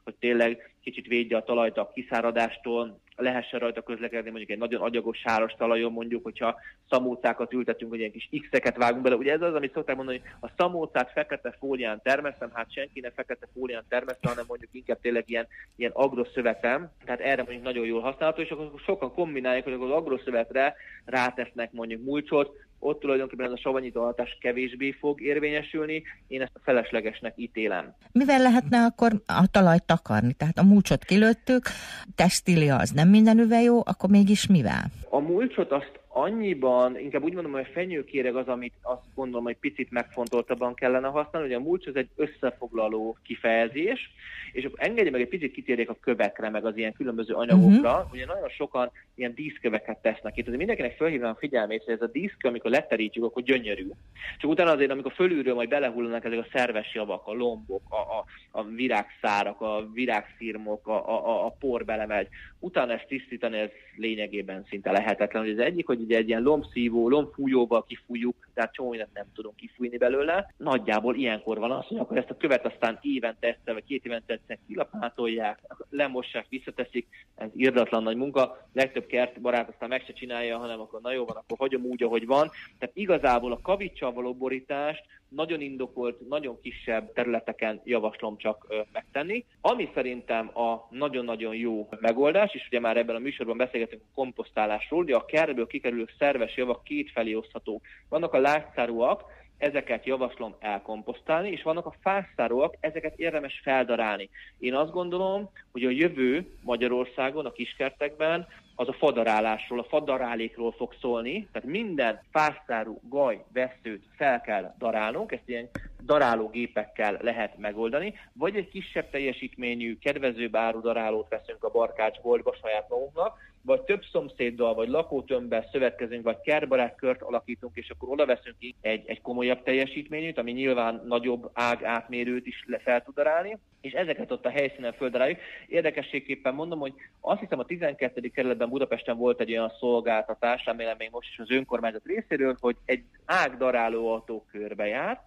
hogy tényleg kicsit védje a talajt a kiszáradástól, lehessen rajta közlekedni, mondjuk egy nagyon agyagos, sáros talajon, mondjuk, hogyha szamócákat ültetünk, hogy ilyen kis X-eket vágunk bele. Ugye ez az, amit szokták mondani, hogy a szamócát fekete fólián termesztem, hát senki ne fekete fólián termeszte, hanem mondjuk inkább tényleg ilyen, ilyen agroszövetem, tehát erre mondjuk nagyon jól használható, és akkor sokan kombinálják, hogy az agroszövetre rátesznek mondjuk mulcsot, ott tulajdonképpen ez a savanyító hatás kevésbé fog érvényesülni, én ezt a feleslegesnek ítélem. Mivel lehetne akkor a talajt takarni? Tehát a mulcsot kilőttük, textília az nem mindenüve jó, akkor mégis mivel? A mulcsot azt annyiban, inkább úgy mondom, hogy a fenyőkéreg az, amit azt gondolom, hogy picit megfontoltabban kellene használni, hogy a mulcs az egy összefoglaló kifejezés, és engedje meg egy picit kitérjék a kövekre, meg az ilyen különböző anyagokra. Uh-huh. Ugye nagyon sokan ilyen díszköveket tesznek itt. Azért mindenkinek felhívnám a figyelmét, hogy ez a díszkő, amikor leterítjük, akkor gyönyörű. Csak utána azért, amikor fölülről majd belehullanak ezek a szerves javak, a lombok, a, a, a virágszárak, a virágszirmok, a, a, a por belemegy. Utána ezt tisztítani, ez lényegében szinte lehetetlen. Ugye az egyik, hogy ugye egy ilyen lombszívó, lombfújóval kifújjuk, tehát csomó mindent nem tudunk kifújni belőle. Nagyjából ilyenkor van az, hogy akkor ezt a követ aztán évente egyszer, vagy két évente egyszer kilapátolják, lemossák, visszateszik, ez irdatlan nagy munka. Legtöbb kertbarát aztán meg se csinálja, hanem akkor na jó van, akkor hagyom úgy, ahogy van. Tehát igazából a kaviccsal való borítást nagyon indokolt, nagyon kisebb területeken javaslom csak ö, megtenni. Ami szerintem a nagyon-nagyon jó megoldás, és ugye már ebben a műsorban beszélgetünk a komposztálásról, ugye a kertből kikerülő szerves javak kétfelé oszthatók. Vannak a lágyszárúak, ezeket javaslom elkomposztálni, és vannak a fászszáróak, ezeket érdemes feldarálni. Én azt gondolom, hogy a jövő Magyarországon, a kiskertekben az a fadarálásról, a fadarálékról fog szólni, tehát minden fászszárú, gaj, vesszőt fel kell darálnunk, ezt ilyen darálógépekkel lehet megoldani, vagy egy kisebb teljesítményű, kedvezőbb áru darálót veszünk a barkácsboltba saját magunknak, vagy több szomszéddal, vagy lakótömbbel szövetkezünk, vagy kertbarát kört alakítunk, és akkor oda veszünk egy, egy komolyabb teljesítményűt, ami nyilván nagyobb ág átmérőt is fel tud darálni, és ezeket ott a helyszínen földaráljuk. Érdekességképpen mondom, hogy azt hiszem a tizenkettedik kerületben Budapesten volt egy olyan szolgáltatás, remélem még most is az önkormányzat részéről, hogy egy ágdaráló autó körbejárt,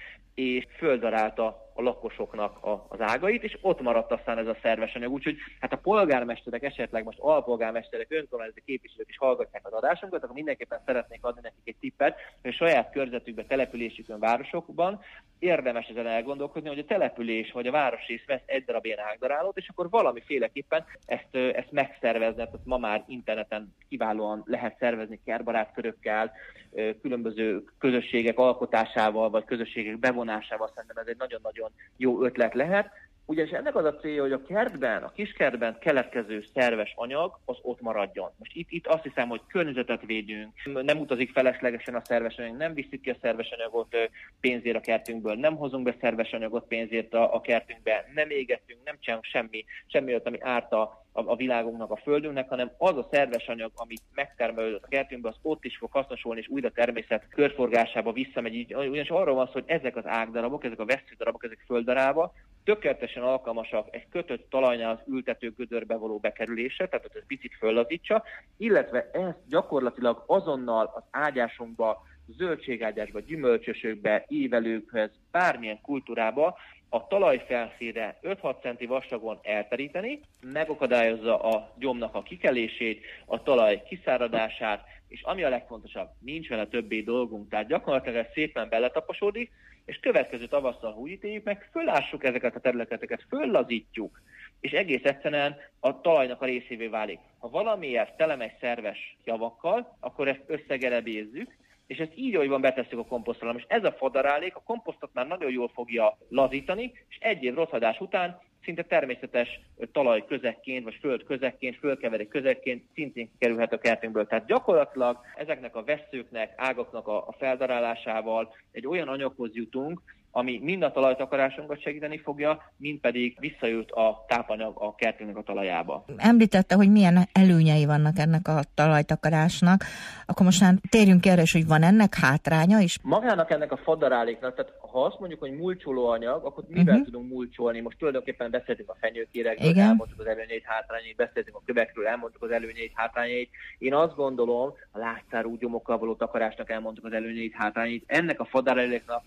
és földarálta a lakosoknak a, az ágait, és ott maradt aztán ez a szerves anyag. Úgyhogy hát a polgármesterek, esetleg most alpolgármesterek, önkormányzati képviselők is hallgatják az adásunkat, akkor mindenképpen szeretnék adni nekik egy tippet, hogy a saját körzetükben, településükön, városokban érdemes ezen elgondolkodni, hogy a település vagy a városrész vesz egy darab ilyen ágdarálót, és akkor valamiféleképpen ezt, ezt megszervezni, tehát ma már interneten kiválóan lehet szervezni kertbarát körökkel, különböző közösségek alkotásával, vagy közösségek bevonásával, szerintem ez egy nagyon-nagyon jó ötlet lehet. Ugyanis ennek az a célja, hogy a kertben, a kiskertben keletkező szerves anyag az ott maradjon. Most itt, itt azt hiszem, hogy környezetet védünk, nem utazik feleslegesen a szerves anyag, nem visszük ki a szerves anyagot pénzért a kertünkből, nem hozunk be szerves anyagot pénzért a, a kertünkbe, nem égetünk, nem csinálunk semmi, semmi olyat, ami árt a, a, a világunknak, a földünknek, hanem az a szerves anyag, amit megtermelődött a kertünkbe, az ott is fog hasznosulni, és újra természet körforgásába visszamegy. Így, ugyanis arról van szó, hogy ezek az ágdarabok, ezek a vessződarabok, ezek földdarálva, tökéletesen alkalmasak egy kötött talajnál az ültető gödörbe való bekerülése, tehát hogy ez picit föllazítsa, illetve ezt gyakorlatilag azonnal az ágyásunkba, zöldségágyásba, gyümölcsösökbe, ívelőkhez, bármilyen kultúrába a talajfelszínre öt-hat centi vastagon elteríteni, megakadályozza a gyomnak a kikelését, a talaj kiszáradását, és ami a legfontosabb, nincs vele többé dolgunk, tehát gyakorlatilag ez szépen beletaposodik, és következő tavasszal hújítéljük meg, fölássuk ezeket a területeket, föllazítjuk, és egész egyszerűen a talajnak a részévé válik. Ha valamiért telemegy szerves javakkal, akkor ezt összegerebézzük, és ezt így, ahogy van, betesszük a komposztolom. És ez a fadarálék a komposztot már nagyon jól fogja lazítani, és egy év rothadás után szinte természetes talaj közekként, vagy föld közekként, földkeverék közekként szintén kerülhet a kertünkből. Tehát gyakorlatilag ezeknek a vesszőknek, ágaknak a, a feldarálásával egy olyan anyaghoz jutunk, ami mind a talajtakarásunkat segíteni fogja, mind pedig visszajut a tápanyag a kertünknek a talajába. Említette, hogy milyen előnyei vannak ennek a talajtakarásnak, akkor most már térjünk ki arra is, hogy van ennek hátránya is? Magának ennek a fadaráléknak, tehát ha azt mondjuk, hogy mulcsoló anyag, akkor mivel uh-huh. tudunk mulcsolni? Most tulajdonképpen beszéltünk a fenyőkérekről, elmondtuk az előnyeit, hátrányait, beszéltünk a kövekről, elmondtuk az előnyeit, hátrányait. Én azt gondolom, a lágyszárú gyomokkal való takarásnak elmondtuk az előnyeit, hátrányait. Ennek a fadaráléknak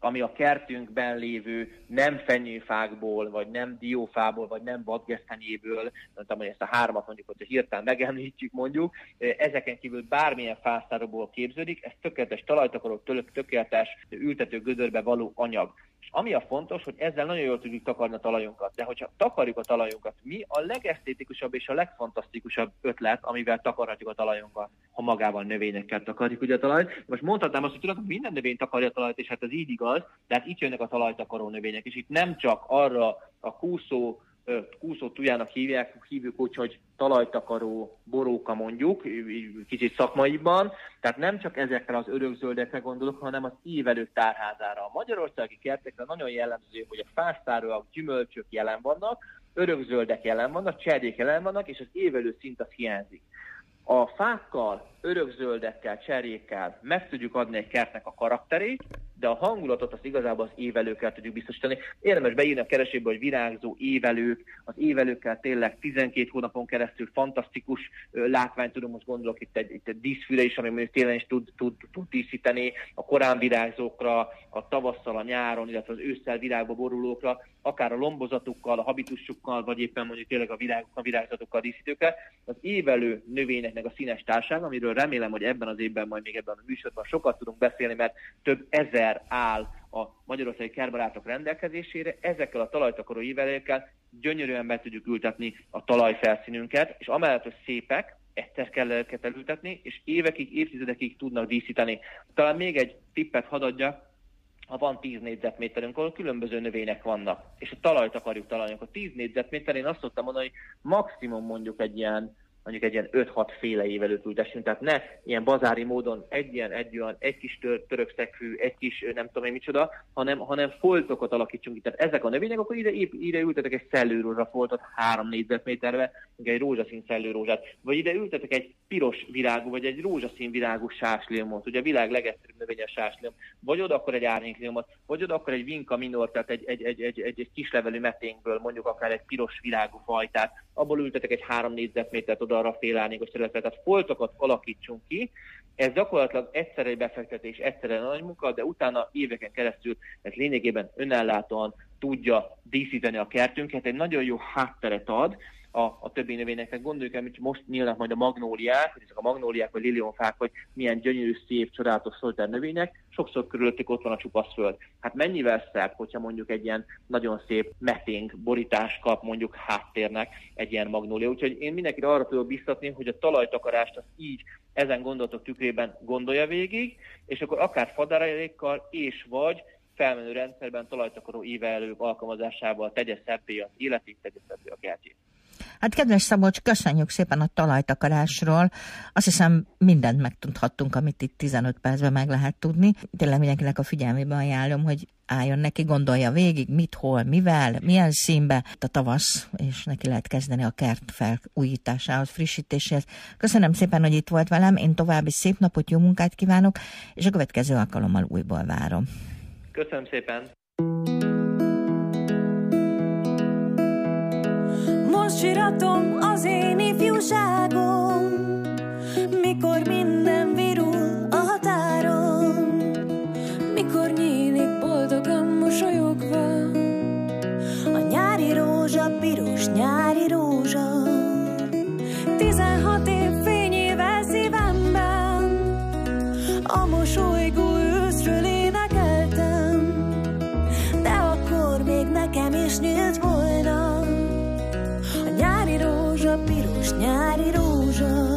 ami a kertünkben lévő nem fenyőfákból, vagy nem diófából, vagy nem vadgesztenyéből, nem tudom, hogy ezt a hármat mondjuk, hogyha hirtelen megemlítjük mondjuk, ezeken kívül bármilyen fászárokból képződik, ez tökéletes talajtakaró, tökéletes ültető gödörbe való anyag. És ami a fontos, hogy ezzel nagyon jól tudjuk takarni a talajunkat. De hogyha takarjuk a talajunkat, mi a legesztétikusabb és a legfantasztikusabb ötlet, amivel takarhatjuk a talajunkat, ha magával növényekkel takarjuk ugye a talajt. Most mondhatnám azt, hogy tudod, minden növény takarja a talajt, és hát ez így igaz, de hát itt jönnek a talajtakaró növények, és itt nem csak arra a kúszó, kúszó tujának hívják, hívjuk úgy, hogy talajtakaró boróka mondjuk, kicsit szakmaiban, tehát nem csak ezekre az örökzöldekre gondolok, hanem az ívelők tárházára. A magyarországi kertekre nagyon jellemző, hogy a fászárok, gyümölcsök jelen vannak, örökzöldek jelen vannak, cserjék jelen vannak, és az évelő szint az hiányzik. A fákkal, örökzöldekkel, cserjékkel meg tudjuk adni egy kertnek a karakterét, de a hangulatot azt igazából az évelőkkel tudjuk biztosítani. Érdemes beírni a keresőbe, hogy virágzó évelők, az évelőkkel tényleg tizenkét hónapon keresztül fantasztikus látványt tudunk, most gondolok itt egy, itt egy díszfüle is, ami mondjuk télen is tud, tud, tud díszíteni, a korán virágzókra, a tavasszal, a nyáron, illetve az ősszel virágba borulókra, akár a lombozatukkal, a habitusukkal, vagy éppen mondjuk tényleg a, virág, a virágzatokkal, a díszítőkkel. Az évelő növényeknek a színes társága, amiről remélem, hogy ebben az évben, majd még ebben a műsorban sokat tudunk beszélni, mert több ezer áll a magyarországi kertbarátok rendelkezésére, ezekkel a talajtakaró ívelőkkel gyönyörűen be tudjuk ültetni a talajfelszínünket, és amellett, hogy szépek, egyszer kell őket elültetni, és évekig, évtizedekig tudnak díszíteni. Talán még egy tippet hadd adjak, ha van tíz négyzetméterünk, ahol különböző növények vannak, és a talajt akarjuk találni, akkor tíz négyzetméter, én azt szoktam mondani, hogy maximum mondjuk egy ilyen mondjuk egy ilyen öt-hat féle évelőt ültessünk, tehát ne ilyen bazári módon egy ilyen, egy olyan, egy kis tör, törökszegfű, egy kis nem tudom én micsoda, hanem, hanem foltokat alakítsunk itt. Tehát ezek a növények, akkor ide, ide ültetek egy szellőrózsafoltot három négyzetméterbe, egy rózsaszín szellőrózsát, vagy ide ültetek egy piros virágú, vagy egy rózsaszín virágú sásliomot, ugye a világ legegyszerűbb növénye sásliom, vagy oda akkor egy árnyékliomot, vagy oda akkor egy vinca minor, tehát egy, egy, egy, egy, egy, egy kislevelű meténkből mondjuk akár egy piros virágú fajtát, abból ültetek egy három négyzetmétert oda arra fél árnyékos területre, tehát foltokat alakítsunk ki. Ez gyakorlatilag egyszerre egy befektetés, egyszerre nagy munka, de utána éveken keresztül ez lényegében önellátóan tudja díszíteni a kertünket, egy nagyon jó hátteret ad a, a többi növényeknek. Gondoljuk el, hogy most nyílnak majd a magnóliák, hogy ezek a magnóliák vagy lilionfák, hogy milyen gyönyörű, szép, csodálatos szoltár növények, sokszor körülöttük ott van a csupasz föld. Hát mennyivel szebb, hogyha mondjuk egy ilyen nagyon szép meténk borítás kap mondjuk háttérnek egy ilyen magnólia. Úgyhogy én mindenkit arra tudok biztatni, hogy a talajtakarást az így ezen gondolatok tükrében gondolja végig, és akkor akár fadarékkal és vagy felmenő rendszerben talajtakaró ívelők alkalmazásával tegye szebbé az életét, tegye szebbé a kertjét. Hát kedves Szabolcs, köszönjük szépen a talajtakarásról. Azt hiszem, mindent megtudhattunk, amit itt tizenöt percben meg lehet tudni. Tényleg mindenkinek a figyelmébe ajánlom, hogy álljon neki, gondolja végig, mit, hol, mivel, milyen színbe a tavasz, és neki lehet kezdeni a kert felújításához, frissítéséhez. Köszönöm szépen, hogy itt volt velem, én további szép napot, jó munkát kívánok, és a következő alkalommal újból várom. Köszönöm szépen! Most síratom az én ifjúságom, mikor minden virul a határon, mikor nyílik boldogan mosolyogva a nyári rózsa, piros nyári rózsa. Tizenhat év fényével szívemben a mosolygó őszről énekeltem, de akkor még nekem is nyílt volna nyári rózsa, piros nyári rózsa.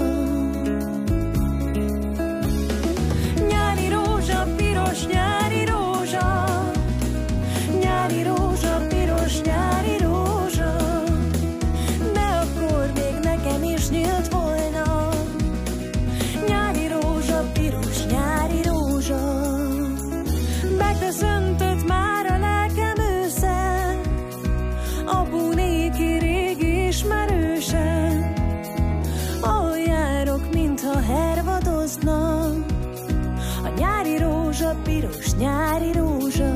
Nyári rózsa, piros nyári rózsa. Nyári rózsa, piros nyári rózsa. De akkor még nekem is nyílt volna nyári rózsa, piros nyári rózsa. Megköszöntött már a lelkem ősszel, a búnéki ismerősen, ahol járok, mintha hervadozna a nyári rózsa, piros nyári rózsa.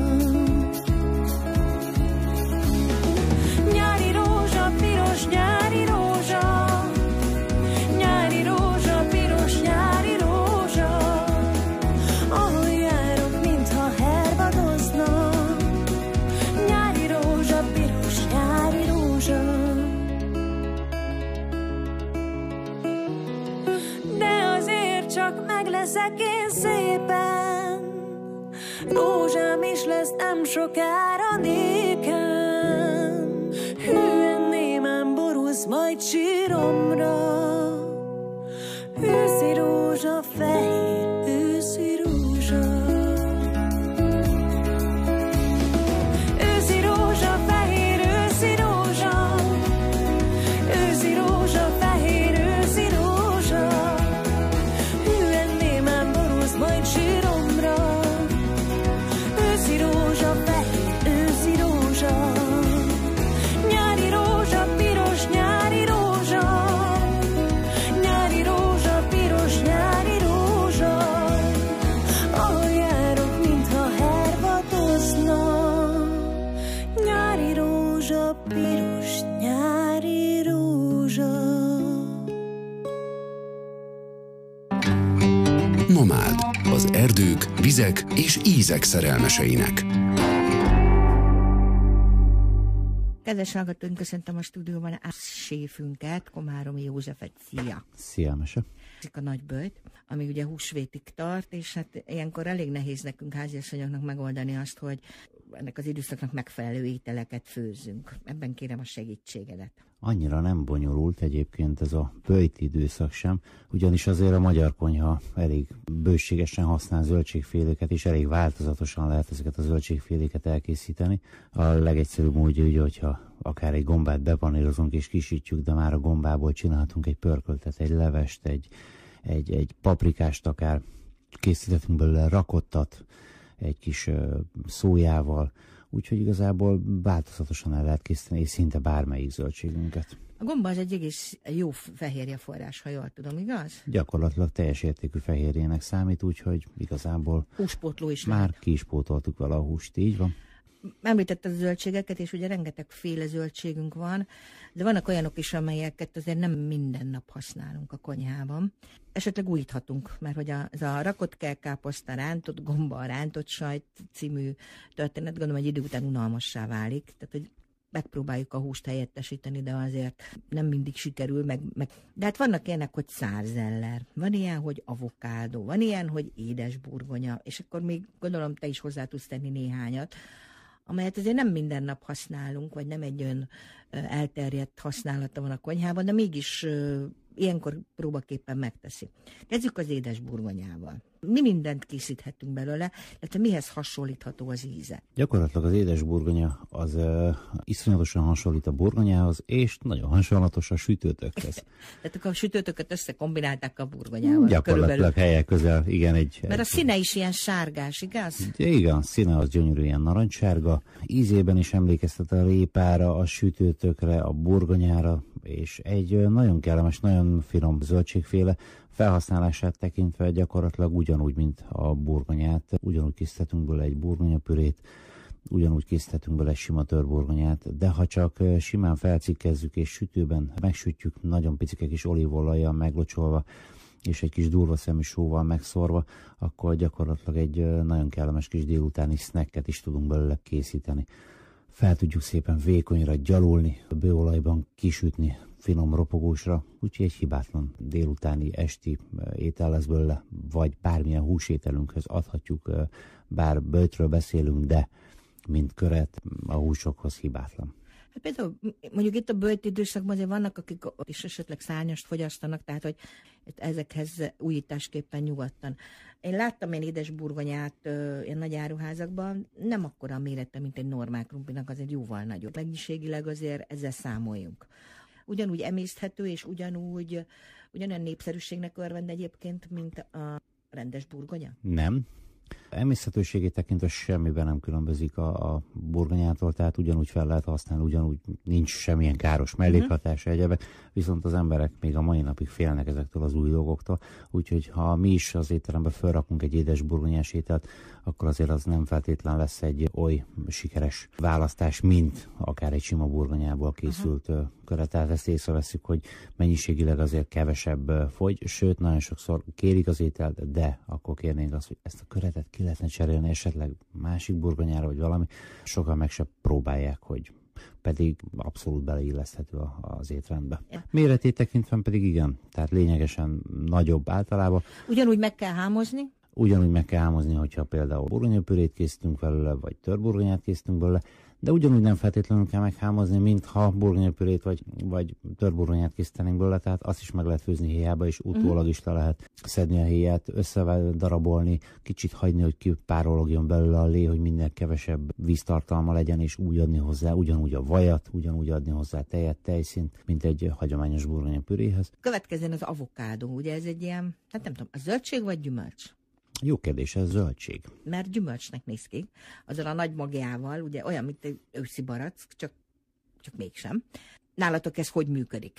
Nyári rózsa, piros nyári rózsa. Nyári rózsa, piros nyári rózsa. Ahol járok, mintha hervadozna csak meg leszek én szépen, rózsám is lesz nem sokára nékem. Hűen némán borulsz majd síromra, őszi rózsa, fehér őszi rózsa. Őszi rózsa, fehér őszi rózsa, őszi rózsa, fehér őszi rózsa. Hűen némán borulsz majd síromra, őszi rózsa, fehér őszi rózsa. Nyári rózsa, piros nyári rózsa, nyári rózsa, piros nyári rózsa. Ahol járok, mintha hervadozna, nyári rózsa, piros nyári rózsa. Nomád. Az erdők, vizek és ízek szerelmeseinek. Kedves hallgatóink, köszöntöm a stúdióban a séfünket, Komáromi Józsefet. Szia! Szia, Mese! A nagyböjt, ami ugye húsvétig tart, és hát ilyenkor elég nehéz nekünk háziasszonyoknak megoldani azt, hogy ennek az időszaknak megfelelő ételeket főzzünk. Ebben kérem a segítségedet. Annyira nem bonyolult egyébként ez a böjti időszak sem, ugyanis azért a magyar konyha elég bőségesen használ zöldségféléket, és elég változatosan lehet ezeket a zöldségféléket elkészíteni. A legegyszerűbb módja ugye, hogyha akár egy gombát bepanírozunk és kisítjük, de már a gombából csinálhatunk egy pörköltet, egy levest, egy, egy, egy paprikást akár, készíthetünk belőle rakottat, egy kis uh, szójával, úgyhogy igazából változatosan el lehet készíteni, és szinte bármelyik zöldségünket. A gomba az egy egész jó fehérje forrás, ha jól tudom, igaz? Gyakorlatilag teljes értékű fehérjének számít, úgyhogy igazából húspótló is már lehet. ki is pótoltuk vele a húst, így van. Említetted a zöldségeket, és ugye rengetegféle zöldségünk van, de vannak olyanok is, amelyeket azért nem minden nap használunk a konyhában. Esetleg újíthatunk, mert hogy a, az a rakott kelkáposzta, rántott gomba, rántott sajt című történet, gondolom, egy idő után unalmassá válik. Tehát, hogy megpróbáljuk a húst helyettesíteni, de azért nem mindig sikerül. Meg, meg... De hát vannak ilyenek, hogy szárzeller, van ilyen, hogy avokádó, van ilyen, hogy édesburgonya, és akkor még gondolom te is hozzá tudsz tenni néhányat, amelyet azért nem minden nap használunk, vagy nem egy olyan elterjedt használata van a konyhában, de mégis ilyenkor próbaképpen megteszi. Kezdjük az édesburgonyával. Mi mindent készíthetünk belőle, illetve mihez hasonlítható az íze? Gyakorlatilag az édesburgonya az uh, iszonyatosan hasonlít a burgonyához, és nagyon hasonlatos a sütőtökhez. Tehát akkor a sütőtöket összekombinálták a burgonyával. Gyakorlatilag körülbelül. helyek közel, igen. Egy, Mert a egy, színe is ilyen sárgás, igaz? Igen, a színe az gyönyörű, ilyen narancssárga. Ízében is emlékeztet a répára, a sütőtökre, a burgonyára, és egy nagyon kellemes, nagyon finom zöldségféle. Felhasználását tekintve gyakorlatilag ugyanúgy, mint a burgonyát. Ugyanúgy készíthetünk belőle egy burgonyapürét, ugyanúgy készíthetünk belőle egy sima törburgonyát, de ha csak simán felcikkezzük és sütőben megsütjük, nagyon picike kis olívolajjal meglocsolva, és egy kis durva szemű sóval megszorva, akkor gyakorlatilag egy nagyon kellemes kis délutáni snacket is tudunk belőle készíteni. Fel tudjuk szépen vékonyra gyalulni, a bőolajban kisütni, finom ropogósra, úgyhogy egy hibátlan délutáni, esti étel lesz belőle, vagy bármilyen húsételünkhöz adhatjuk, bár böjtről beszélünk, de mint köret a húsokhoz hibátlan. Hát például mondjuk itt a böjt időszakban azért vannak, akik ott is esetleg szárnyast fogyasztanak, tehát hogy ezekhez újításképpen nyugodtan. Én láttam én édesburgonyát ö, ilyen nagy áruházakban, nem akkora a mérete, mint egy normál krumplinak, azért jóval nagyobb. Mennyiségileg azért ezzel számoljunk. Ugyanúgy emészthető, és ugyanúgy ugyanolyan népszerűségnek örvend egyébként, mint a rendes burgonya? Nem. Emészhetőségét tekintve semmiben nem különbözik a, a burgonyától, tehát ugyanúgy fel lehet használni, ugyanúgy nincs semmilyen káros mellékhatása, uh-huh. egyebek, viszont az emberek még a mai napig félnek ezektől az új dolgoktól, úgyhogy ha mi is az étterembe felrakunk egy édes burgonyás ételt, akkor azért az nem feltétlen lesz egy oly sikeres választás, mint akár egy sima burgonyából készült uh-huh. köret. Tehát ezt észreveszünk, hogy mennyiségileg azért kevesebb fogy, sőt, nagyon sokszor kérik az ételt, de akkor kérnénk azt, hogy ezt a köretet ki lehetne cserélni esetleg másik burgonyára, vagy valami. Sokan meg se próbálják, hogy pedig abszolút beleilleszthető az étrendbe. Méretét tekintve pedig igen, tehát lényegesen nagyobb általában. Ugyanúgy meg kell hámozni? Ugyanúgy meg kell hámozni, hogyha például burgonyapürét készítünk belőle, vagy törburgonyát készítünk belőle, de ugyanúgy nem feltétlenül kell meghámozni, mintha burgonyapürét vagy, vagy törburgonyát készítenénk belőle, tehát azt is meg lehet főzni héjába, és utólag is le lehet szedni a héját, összedarabolni, kicsit hagyni, hogy kipárologjon belőle a lé, hogy minél kevesebb víztartalma legyen, és úgy adni hozzá ugyanúgy a vajat, ugyanúgy adni hozzá tejet, tejszínt, mint egy hagyományos burgonyapüréhez. Következzen az avokádó, ugye ez egy ilyen, hát nem tudom, a zöldség vagy gyümölcs? Jó kérdés, ez zöldség. Mert gyümölcsnek néz ki, azzal a nagy magjával, ugye olyan, mint egy őszi barack, csak, csak mégsem. Nálatok ez hogy működik?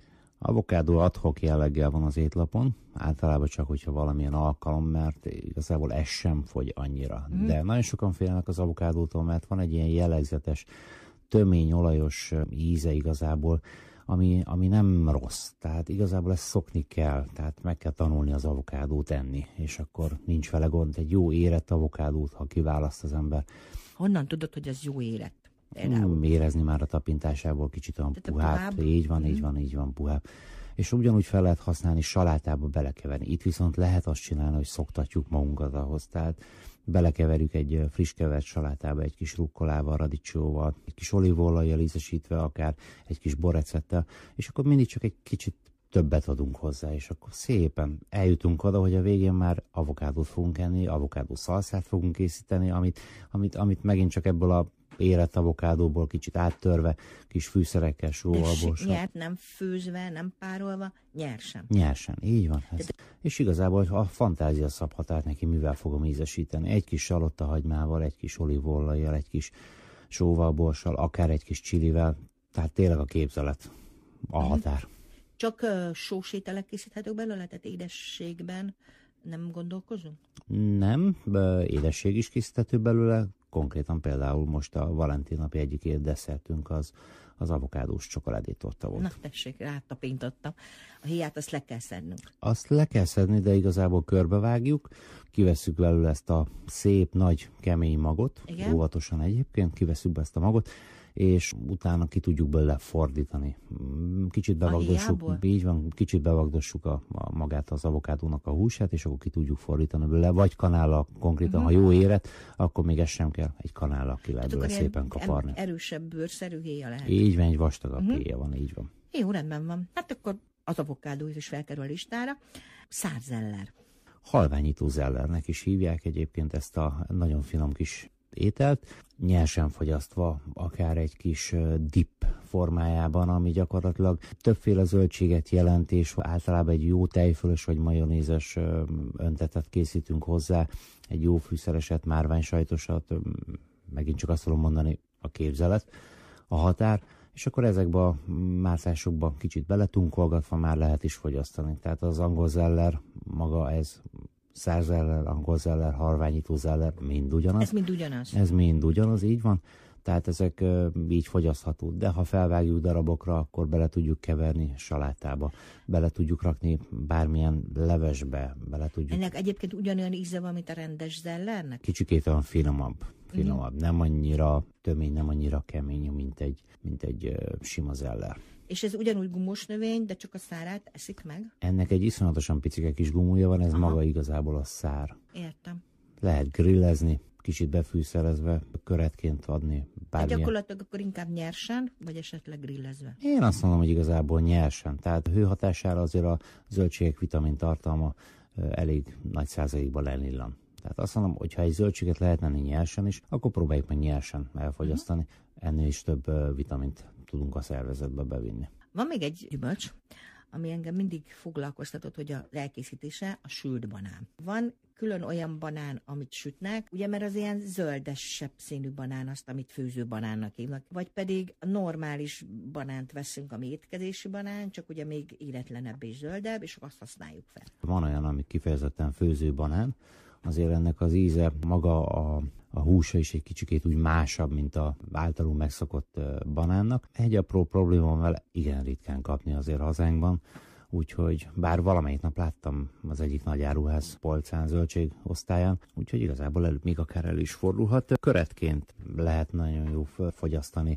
Avokádó ad hoc jelleggel van az étlapon, általában csak, hogyha valamilyen alkalom, mert igazából ez sem fogy annyira. Mm. De nagyon sokan félnek az avokádótól, mert van egy ilyen jellegzetes, tömény, olajos íze igazából, Ami, ami nem rossz. Tehát igazából ezt szokni kell, tehát meg kell tanulni az avokádót enni, és akkor nincs vele gond. Egy jó érett avokádót, ha kiválaszt az ember. Honnan tudod, hogy az jó érett? Hmm, érezni már a tapintásából kicsit olyan puhább. Így van, mm. így van, így van, puhább. És ugyanúgy fel lehet használni, salátába belekeverni. Itt viszont lehet azt csinálni, hogy szoktatjuk magunkat ahhoz. Tehát belekeverjük egy friss kevert salátába, egy kis rukkolával, radicsióval, egy kis olívolajjal ízesítve, akár egy kis borecettel, és akkor mindig csak egy kicsit többet adunk hozzá, és akkor szépen eljutunk oda, hogy a végén már avokádót fogunk enni, avokádó szalszát fogunk készíteni, amit, amit, amit megint csak ebből a érett avokádóból kicsit áttörve, kis fűszerekkel, sóval, borssal. Nyert, nem főzve, nem párolva, nyersen. Nyersen, így van. Ez. És igazából a fantázia szabhat át neki, mivel fogom ízesíteni. Egy kis salottahagymával, egy kis olívolajjal, egy kis sóval, borssal, akár egy kis csilivel. Tehát tényleg a képzelet a határ. Csak uh, sós ételek készíthetők belőle, tehát édességben nem gondolkozunk? Nem, édesség is készíthető belőle. Konkrétan például most a Valentin napi egyik desszertünk az, az avokádós csokoládétorta volt. Na tessék, rátapintottam. A héját azt le kell szednünk. Azt le kell szedni, de igazából körbevágjuk, kivesszük belőle ezt a szép, nagy, kemény magot, igen? Óvatosan egyébként, kivesszük be ezt a magot, és utána ki tudjuk belőle fordítani. Kicsit bevagdossuk, így van, kicsit bevagdossuk a, a magát az avokádónak a húsát, és akkor ki tudjuk fordítani belőle, vagy kanállal konkrétan, uh-huh. ha jó éret, akkor még ez sem kell, egy kanállal ki lehet belőle szépen kaparni. Erősebb bőrszerű héja lehet. Így van, egy vastagabb uh-huh. héja van, így van. Jó, rendben van. Hát akkor az avokádó is felkerül a listára. Szárzeller. Halványító zellernek is hívják egyébként ezt a nagyon finom kis ételt, nyersen fogyasztva, akár egy kis dip formájában, ami gyakorlatilag többféle zöldséget jelent, és általában egy jó tejfölös vagy majonézes öntetet készítünk hozzá, egy jó fűszereset, márványsajtosat, megint csak azt tudom mondani, a képzelet, a határ, és akkor ezekbe a mászásokba kicsit beletunkolgatva már lehet is fogyasztani. Tehát az angol zeller maga ez, szárzeller, angol zeller, halványító zeller, mind ugyanaz. Ez mind ugyanaz. Ez mind ugyanaz, így van. Tehát ezek uh, így fogyasztható. De ha felvágjuk darabokra, akkor bele tudjuk keverni salátába, bele tudjuk rakni bármilyen levesbe, bele tudjuk... Ennek egyébként ugyanolyan íze van, mint a rendes zellernek? Kicsikét olyan finomabb. finomabb. Mm. Nem annyira tömény, nem annyira kemény, mint egy, mint egy uh, sima zeller. És ez ugyanúgy gumós növény, de csak a szárát eszik meg? Ennek egy iszonyatosan picike kis gumója van, ez Aha. maga igazából a szár. Értem. Lehet grillezni, kicsit befűszerezve, köretként adni. Hát gyakorlatilag akkor inkább nyersen, vagy esetleg grillezve? Én azt mondom, hogy igazából nyersen. Tehát hőhatására azért a zöldségek vitamin tartalma elég nagy százalékban lenillan. Tehát azt mondom, hogy ha egy zöldséget lehet enni nyersen is, akkor próbáljuk meg nyersen elfogyasztani. Uh-huh. Ennél is több vitamint tudunk a szervezetbe bevinni. Van még egy gyümölcs, ami engem mindig foglalkoztatott, hogy a elkészítése a sült banán. Van külön olyan banán, amit sütnek, ugye, mert az ilyen zöldesebb színű banán azt, amit főző banánnak hívnak, vagy pedig a normális banánt veszünk, ami étkezési banán, csak ugye még illetlenebb és zöldebb, és azt használjuk fel. Van olyan, ami kifejezetten főző banán, azért ennek az íze, maga a, a húsa is egy kicsikét úgy másabb, mint a általunk megszokott banánnak. Egy apró probléma vele igen ritkán kapni azért hazánkban, úgyhogy bár valamelyik nap láttam az egyik nagy áruház polcán, zöldség osztályán, úgyhogy igazából előbb még akár elő is fordulhat. Köretként lehet nagyon jó fogyasztani,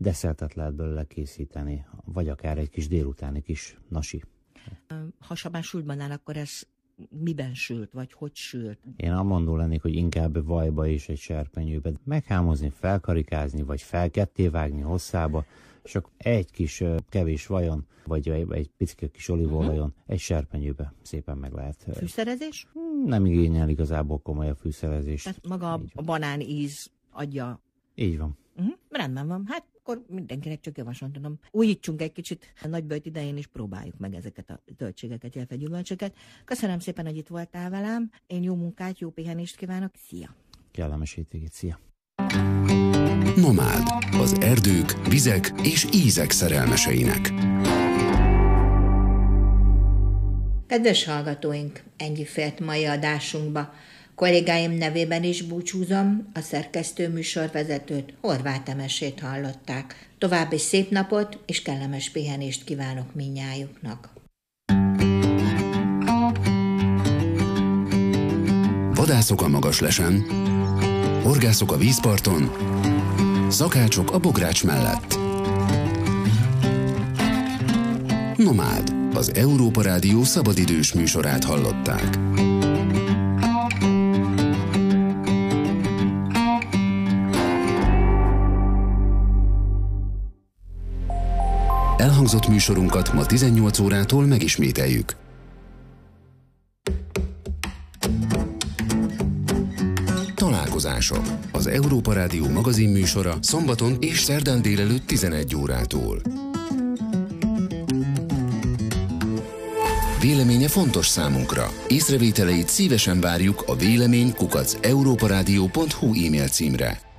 desszertet lehet belőle készíteni, vagy akár egy kis délutáni kis nasi. Ha Sabán sült banán, akkor ez miben sült, vagy hogy sült? Én amondó lennék, hogy inkább vajba és egy serpenyőbe meghámozni, felkarikázni, vagy felketté vágni hosszába, és akkor egy kis kevés vajon, vagy egy picike kis olívaolajon, uh-huh. egy serpenyőbe szépen meg lehet. Fűszerezés? Nem igényel igazából komoly a fűszerezést. Tehát maga a banán íz adja. Így van. Uh-huh. Rendben van. Hát akkor mindenkinek csak javaslom tudom. Újítsunk egy kicsit a nagyböjt idején, és próbáljuk meg ezeket a zöldségeket, illetve gyümölcsöket. Köszönöm szépen, hogy itt voltál velem. Én jó munkát, jó pihenést kívánok. Szia! Kellemes hétvégét. Szia! Nomád. Az erdők, vizek és ízek szerelmeseinek. Kedves hallgatóink, ennyi fért mai adásunkba. Kollégáim nevében is búcsúzom, a szerkesztő műsorvezetőt, Horváth Emesét hallották. További szép napot és kellemes pihenést kívánok mindnyájuknak. Vadászok a Magaslesen, horgászok a vízparton, szakácsok a bogrács mellett. Nomád, az Európa Rádió szabadidős műsorát hallották. Elhangzott műsorunkat ma tizennyolc órától megismételjük. Találkozások. Az Európa Rádió magazin műsora szombaton és szerdán délelőtt tizenegy órától. Véleménye fontos számunkra. Észrevételeit szívesen várjuk a vélemény kukac európarádió pont hu e-mail címre.